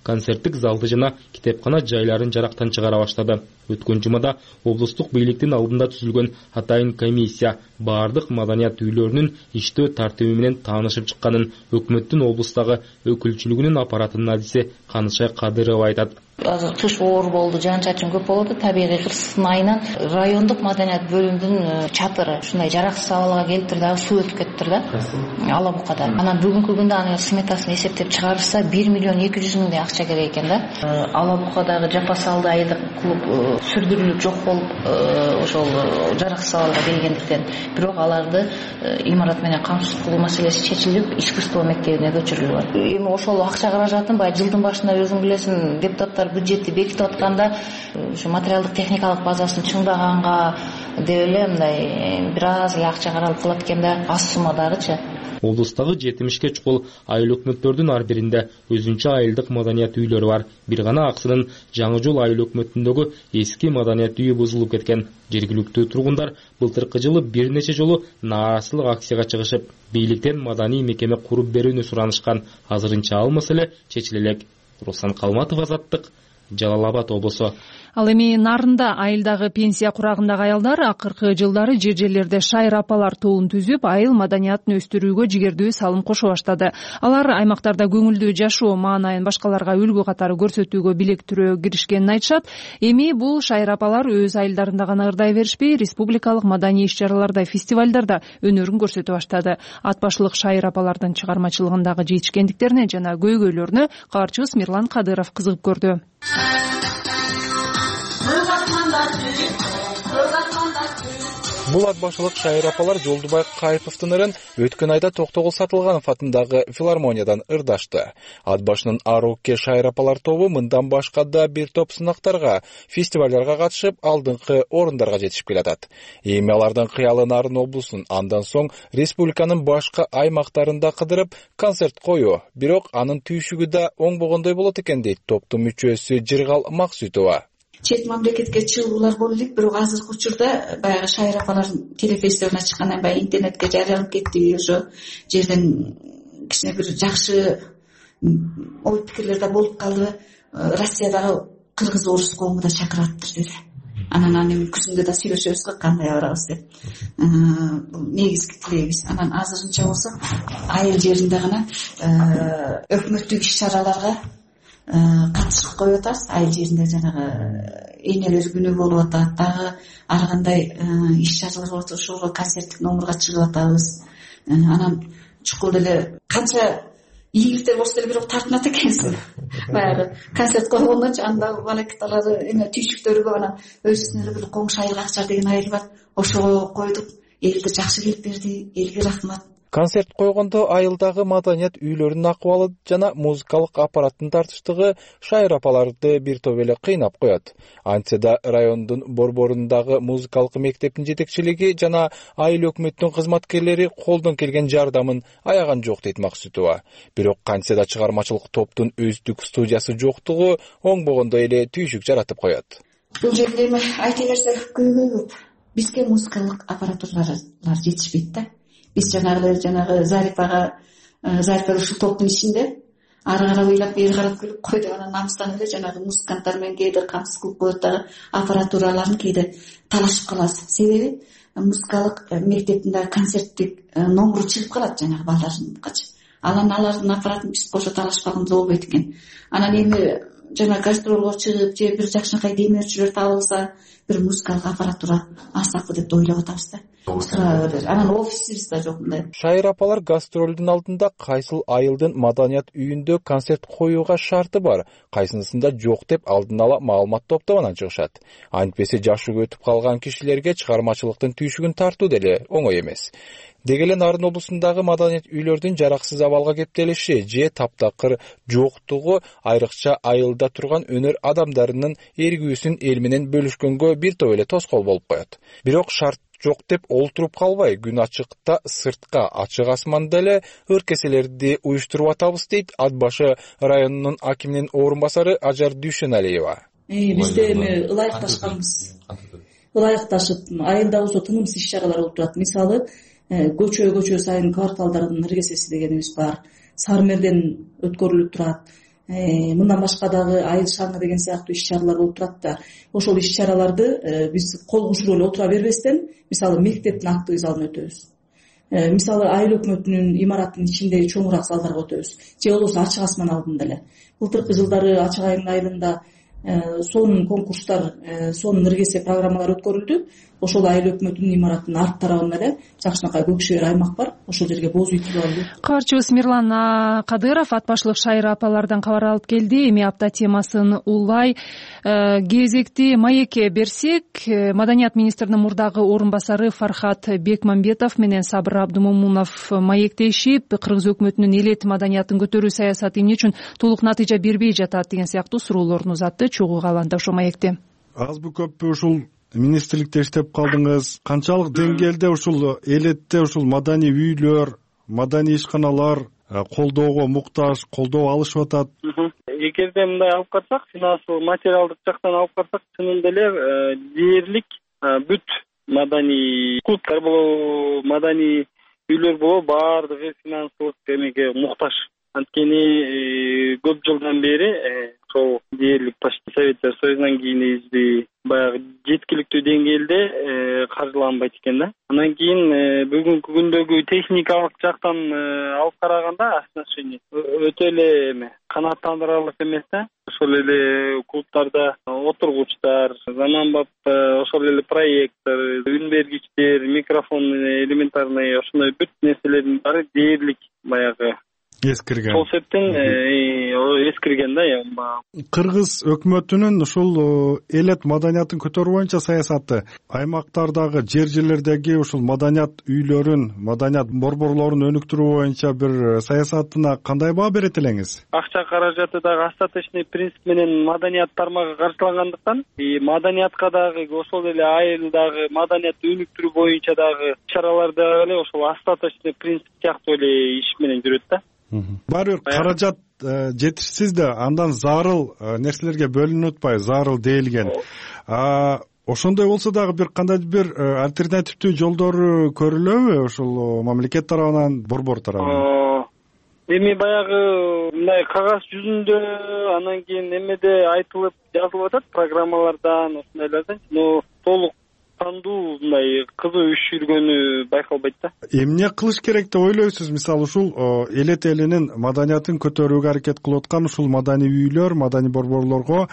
концерттик залды жана китепкана жайларын жарактан чыгара баштады. Өткөн жумада облустук бийликтин алдында түзүлгөн атайын комиссия бардык маданият үйлөрүнүн иштөө тартиби менен таанышып чыкканын өкмөттүн облустагы өкүлчүлүгүнүн аппаратынын адиси Канышай Кадырова айтат. Азыр кыш оор болду, жаан-чачын көп болду. Табигый кырсыктын айынан райондук маданият бөлүмүнүн чатыры ушундай жараксыз абалга келиптир дагы, суу өтүп кетиптир да. Ала букада. Анан бүгүнкү күндө анын сметасын эсептеп чыгарышса бир миллион эки жүз миңдей акча керек экен да. Ала букадагы жапасалды айылдык клуб сүрдүрүлүп жок болуп, ошол жараксыз абалга келгендиктен, бирок аларды имарат менен камсыз кылуу маселеси чечилип, искусство мектебине көчүрүлгөн. Эми ошол акча каражатын баягы жылдын башында өзүң билесиң, депутаттар бюджетти бекитип атканда ушу материалдык техникалык базасын чыңдаганга деп эле мындай бир аз эле акча каралып калат экен да, аз суммадагычы. Облустагы жетимишке чукул айыл өкмөттөрдүн ар биринде өзүнчө айылдык маданият үйлөрү бар. Бир гана Аксынын Жаңы жол айыл өкмөтүндөгү эски маданият үйү бузулуп кеткен. Жергиликтүү тургундар былтыркы жылы бир нече жолу нааразычылык акцияга чыгышып, бийликтен маданий мекеме куруп берүүнү суранышкан. Азырынча ал маселе чечиле элек. Руслан Калматов, Азаттык, Жалал Абад облусу. Ал эми Нарында айылдагы пенсия курагындагы аялдар акыркы жылдары жер жерлерде шайыр апалар тобун түзүп, айыл маданиятын өстүрүүгө жигердүү салым кошо баштады. Алар аймактарда көңүлдүү жашоо маанайын башкаларга үлгү катары көрсөтүүгө билектирүүгө киришкенин айтышат. Эми бул шайыр апалар өз айылдарында гана ырдай беришпей, республикалык маданий иш-чараларда, фестивалдарда өнөрүн көрсөтө баштады. Ат башылык шайыр апалардын чыгармачылыгындагы жетишкендиктерине жана көйгөйлөрүнө кабарчыбыз Мирлан Кадыров кызыгып көрдү. Бул ат башылык шайыр апалар Жолдубай Кайповдун ырын өткөн айда Токтогул Сатылганов атындагы филармониядан ырдашты. Ат башынын Арукке шайыр апалар тобу мындан башка да бир топ сынактарга, фестивалдарга катышып, алдыңкы орундарга жетишип келатат. Эми алардын кыялы Нарын облусунун, андан соң республиканын башка аймактарында кыдырып концерт коюу, бирок анын түйшүгү да оңбогондой болот экен дейт топтун мүчөсү Жыргал Максутова. Чет мамлекетке чыгуулар болуп элек, бирок азыркы учурда баягы шайыр апалардын телефестивалына чыккандан баягы интернетке жарыяланып кетти. Ошо жерден кичине бир жакшы ой пикирлер да болуп калды. Россиядагы кыргыз орус коому да чакыраттыр деди. Анан аны күзүндө да сүйлөшөбүз го, кандай барабыз деп. Бул негизги тилегибиз. Анан азырынча болсо айыл жеринде гана өкмөттүк иш-чараларга катышып коюп атабыз. Айыл жеринде жанагы энелер күнү болуп атат, дагы ар кандай иш-чаралар болуп атат, ошого концерттик номурга чыгып атабыз. Анан чукул деле канча ийгиликтер болсо деле бирок тартынат экенсиң. Баягы концерт койгондончу анда балакиталары эме түйшүктөрүгө анан өзүнө бир коңшу айыл акчар деген айыл бар. Ошого койдук. Элди жакшы келип берди. Элге рахмат. Концерт койгондо айылдагы маданият үйлөрүнүн акыбалы жана музыкалык аппараттын тартыштыгы шайыр апаларды бир топ эле кыйнап коет. Антсе да райондун борборундагы музыкалык мектептин жетекчилиги жана айыл өкмөттүн кызматкерлери колдон келген жардамын аяган жок дейт Максутова. Бирок кантсе да чыгармачылык топтун өздүк студиясы жоктугу оңбогондой эле түйшүк жаратып коет. Бул жерде эми айта берсек көйгөй көп. Бизге музыкалык аппаратуралар жетишпейт да. Биз жанагы жанагы Зарипага, Зарипа ушул топтун ичинде ары карап ыйлап, бери карап күлүп койду. Анан намыстан эле жанагы музыканттар менен кээде камсыз кылып коет дагы, аппаратураларын кээде талашып калабыз. Себеби музыкалык мектептин концерттик номуру чыгып калат жанагы балдарыныкачы. Анан алардын аппаратын биз кошо талашпаганда болбойт экен. Анан эми жана гастролго чыгып, же бир жакшынакай демөөрчүлөр табылса, бир музыкалык аппаратура алсакпы деп ойлоп атабыз да. Анан офисибиз да жок мындай. Шайыр апалар гастролдун алдында кайсыл айылдын маданият үйүндө концерт коюуга шарты бар, кайсынысында жок деп алдын ала маалымат топтоп анан чыгышат. Антпесе жашыгы өтүп калган кишилерге чыгармачылыктын түйшүгүн тартуу деле оңой эмес. Дегеле Нарын облусундагы маданият үйлөрдүн жараксыз абалга кептелиши же таптакыр жоктугу айрыкча айылда турган өнөр адамдарынын эргүүсүн эл менен бөлүшкөнгө бир топ эле тоскоол болуп коет. Бирок шарт жок деп олтуруп калбай, күн ачыкта сыртка, ачык асманда эле ыркеселерди уюштуруп атабыз дейт ат башы районунун акиминин орун басары Ажар Дүйшеналиева. Бизде эми ылайыкташканбыз. Ылайыкташып, айылда болсо тынымсыз иш-чаралар болуп турат. Мисалы, көчө көчө сайын кварталдардын ыргесеси дегенибиз бар. Сармерден өткөрүлүп турат. мындан башка дагы айыл шаңы деген сыяктуу иш чаралар болуп турат да. Ошол иш чараларды биз кол кушуруп эле отура бербестен, мисалы мектептин актовый залын өтөбүз. Мисалы айыл өкмөтүнүн имараттын ичиндеги чоңураак залдарга өтөбүз. Же болбосо ачык асман алдында эле. Былтыркы жылдары ачык айылында сонун конкурстар, сонун ыргесе программалар өткөрүлдү. Ошол айыл өкмөтүнүн имараттын арт тарабында эле жакшынакай көкшебер аймак бар. Ошол жерге боз үй тигип алды. Кабарчыбыз Мирлан Кадыров ат башлык Шайра апалардан кабар алып келди. Эми апта темасын улай кезекти маекке берсек, Маданият министринин мурдагы орун басары Фархат Бекмамбетов менен Сабыр Абдумомунов маектешип, кыргыз өкмөтүнүн элет маданиятын көтөрүү саясаты эмне үчүн толук натыйжа бербей жатат деген сыяктуу суроолорун узатты. Чогуу калганда ошо маекте. Азбы көппү ушул министрликте иштеп калдыңыз. Канчалык деңгээлде ушул элетте ушул маданий үйлөр, маданий ишканалар колдоого муктаж, колдоо алышып атат? Эгерде мындай алып карасак, финансылык, материалдык жактан алып карасак, чынында эле дээрлик бүт маданий клубтар болобу, маданий үйлөр болобу, баардыгы финансылык эмеге муктаж. Анткени көп жылдан бери ошол дээрлик почти Советтер Союзунан кийин изби баягы жеткиликтүү деңгээлде каржыланбайт экен да. Анан кийин бүгүнкү күндөгү техникалык жактан алып караганда оснащение өтө эле эме канааттандырарлык эмес да. Ошол эле клубтарда отургучтар, заманбап ошол эле проектор, үн бергичтер, микрофон элементарный ошондой бүт нерселердин баары дээрлик баягы эскирген. Сол себептен эскирген да. Кыргыз өкмөтүнүн ушул элет маданиятын көтөрүү боюнча саясаты аймактардагы жер жерлердеги ушул маданият үйлөрүн, маданият борборлорун өнүктүрүү боюнча бир саясатына кандай баа берет элеңиз? Акча каражаты дагы остаточный принцип менен маданият тармагы каржылангандыктан, маданиятка дагы ошол эле айылдагы маданиятты өнүктүрүү боюнча дагы чаралар дагы эле ошол остаточный принцип сыяктуу эле иш менен жүрөт да. Баары бир каражат жетишсиз да, андан зарыл нерселерге бөлүнүп атпайбы, зарыл дээлген. Ошондой болсо дагы бир кандай бир альтернативдүү жолдору көрүлөбү ошол мамлекет тарабынан, борбор тарабынан? Эми баягы мындай кагаз жүзүндө, анан кийин эмеде айтылып жазылып атат программалардан, ошондайлардан, но толук тандуу мындай кызуу иш жүргөнү байкалбайт да. Эмне кылыш керек деп ойлойсуз? Мисалы ушул элет элинин маданиятын көтөрүүгө аракет кылып аткан ушул маданий үйлөр, маданий борборлорго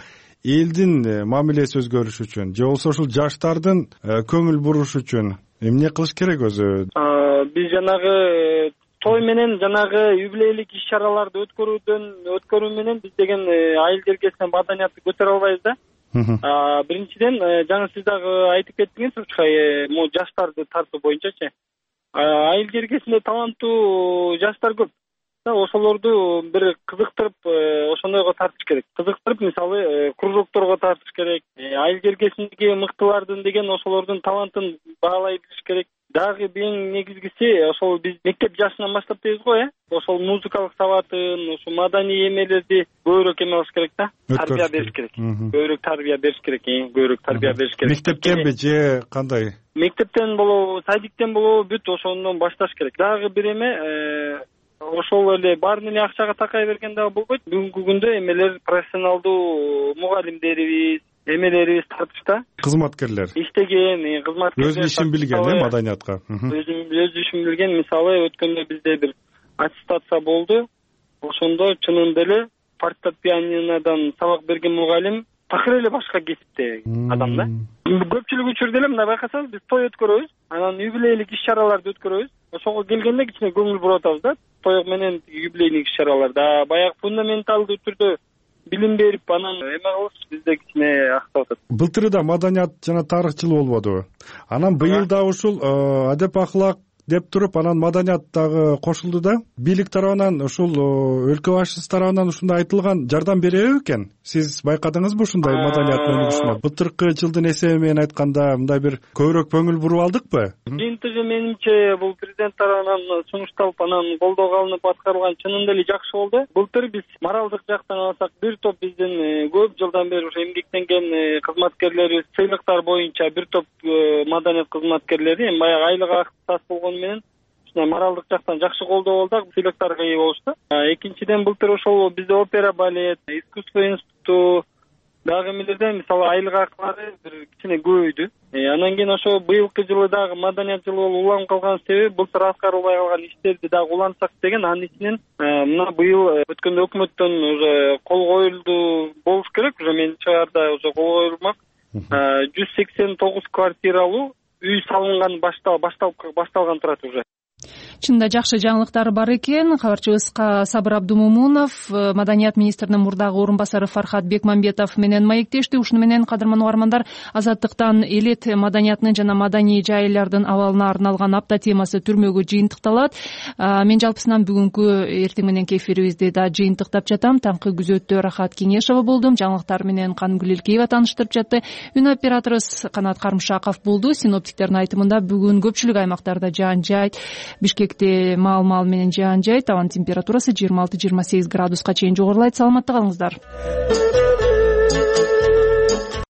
элдин мамилеси өзгөрүш үчүн, же болбосо ушул жаштардын көңүл буруш үчүн эмне кылыш керек өзү? Биз жанагы той менен жанагы юбилейлик иш чараларды өткөрүүдөн өткөрүү менен биз деген айыл жергесинен маданиятты көтөрө албайбыз да. Биринчиден, жаңы сиз дагы айтып кеттиңиз, могу жаштарды тартуу боюнчачы. Айыл жергесинде таланттуу жаштар көп. Ошолорду бир кызыктырып, ошондойго тартыш керек. Кызыктырып, мисалы, кружокторго тартыш керек. Айыл жергесиндеги мыктылардын деген ошолордун талантын баалай билиш керек. Дагы эң негизгиси ошол биз мектеп жашынан баштап дейбиз го, э? Ошол музыкалык сабатын, ошо маданий эмелерди көбүрөөк эме кылыш керек да. Тарбия бериш керек. Көбүрөөк тарбия бериш керек, көбүрөөк тарбия бериш керек. Мектептенби же кандай? Мектептен болобу, садиктен болобу, бүт ошондон башташ керек. Дагы бир эме, ошол эле баарын эле акчага такай берген дагы болбойт. Бүгүнкү күндө эмелер профессионалдуу мугалимдерибиз, эмелерибиз тартышта. Кызматкерлер. Иштеген, кызматкерлер. Өз ишин билген, э, маданиятка. Өз ишин билген, мисалы өткөндө бизде бир аттестация болду. Ошондо чынында эле фортепианодан сабак берген мугалим такыр эле башка кесипте адам да. Көпчүлүк учурда эле мындай байкасаңыз, биз той өткөрөбүз, анан юбилейлик иш чараларды өткөрөбүз. Ошого келгенде кичине көңүл буруп атабыз да. Той менен юбилейник иш чараларда баягы фундаменталдуу түрдө билим берип, анан эме кылыш бизде кичине актап атат. Былтыры да маданият жана тарых жылы болбодубу? Анан быйыл да ушул адеп ахлак деп туруп, анан маданият дагы кошулду да. Бийлик тарабынан, ушул өлкө башчысы тарабынан ушундай айтылган жардам береби экен? Сиз байкадыңызбы ушундай маданияттын өнүгүшүнө? Былтыркы жылдын эсеби менен айтканда мындай бир көбүрөөк көңүл буруп алдыкпы? Жыйынтыгы менимче бул президент тарабынан сунушталып, анан колдоого алынып аткарылган чынында эле жакшы болду. Былтыр биз моралдык жактан алсак, бир топ биздин көп жылдан бери ушу эмгектенген кызматкерлерибиз сыйлыктар боюнча бир топ маданият кызматкерлери баягы айлык акысы болгону менен моралдык жактан жакшы колдоо болду, сыйлыктарга ээ болушту. Экинчиден былтыр ошол бизде опера, балет, искусство институту дагы эмелерден мисалы айлык акылары бир кичине көбөйдү. Анан кийин ошо быйылкы жылы дагы маданият жылы болуп уланып калган себеби былтыр аткарылбай калган иштерди дагы улантсак деген, анын ичинен мына быйыл өткөндө өкмөттөн уже кол коюлду болуш керек, уже менин шаарда уже кол коюлмак. жүз сексен тогуз квартиралуу үй салынган башталган турат уже. Чынында жакшы жаңылыктар бар экен. Кабарчыбыз Сабыр Абдумумунов, Маданият министринин мурдагы орун басары Фархат Бекмамбетов менен маектешти. Ушуну менен кадырман угармандар, Азаттыктан элет маданиятынын жана маданий жайлардын абалына арналган апта темасы түрмөгү жыйынтыкталат. Мен жалпысынан бүгүнкү эртең мененки эфирибизди да жыйынтыктап жатам. Таңкы күзөттө Рахат Кеңешова болдум. Жаңылыктар менен Кангүл Элкеева тааныштырып жатты. Үн операторубуз Канат Карымшаков болду. Синоптиктердин айтымында бүгүн көпчүлүк аймактарда жаан жайт. Бишкекте маал-маал менен жаан жайт. Абанын температурасы жыйырма алты жыйырма сегиз градуска чейин жогорулайт. Саламатта калыңыздар.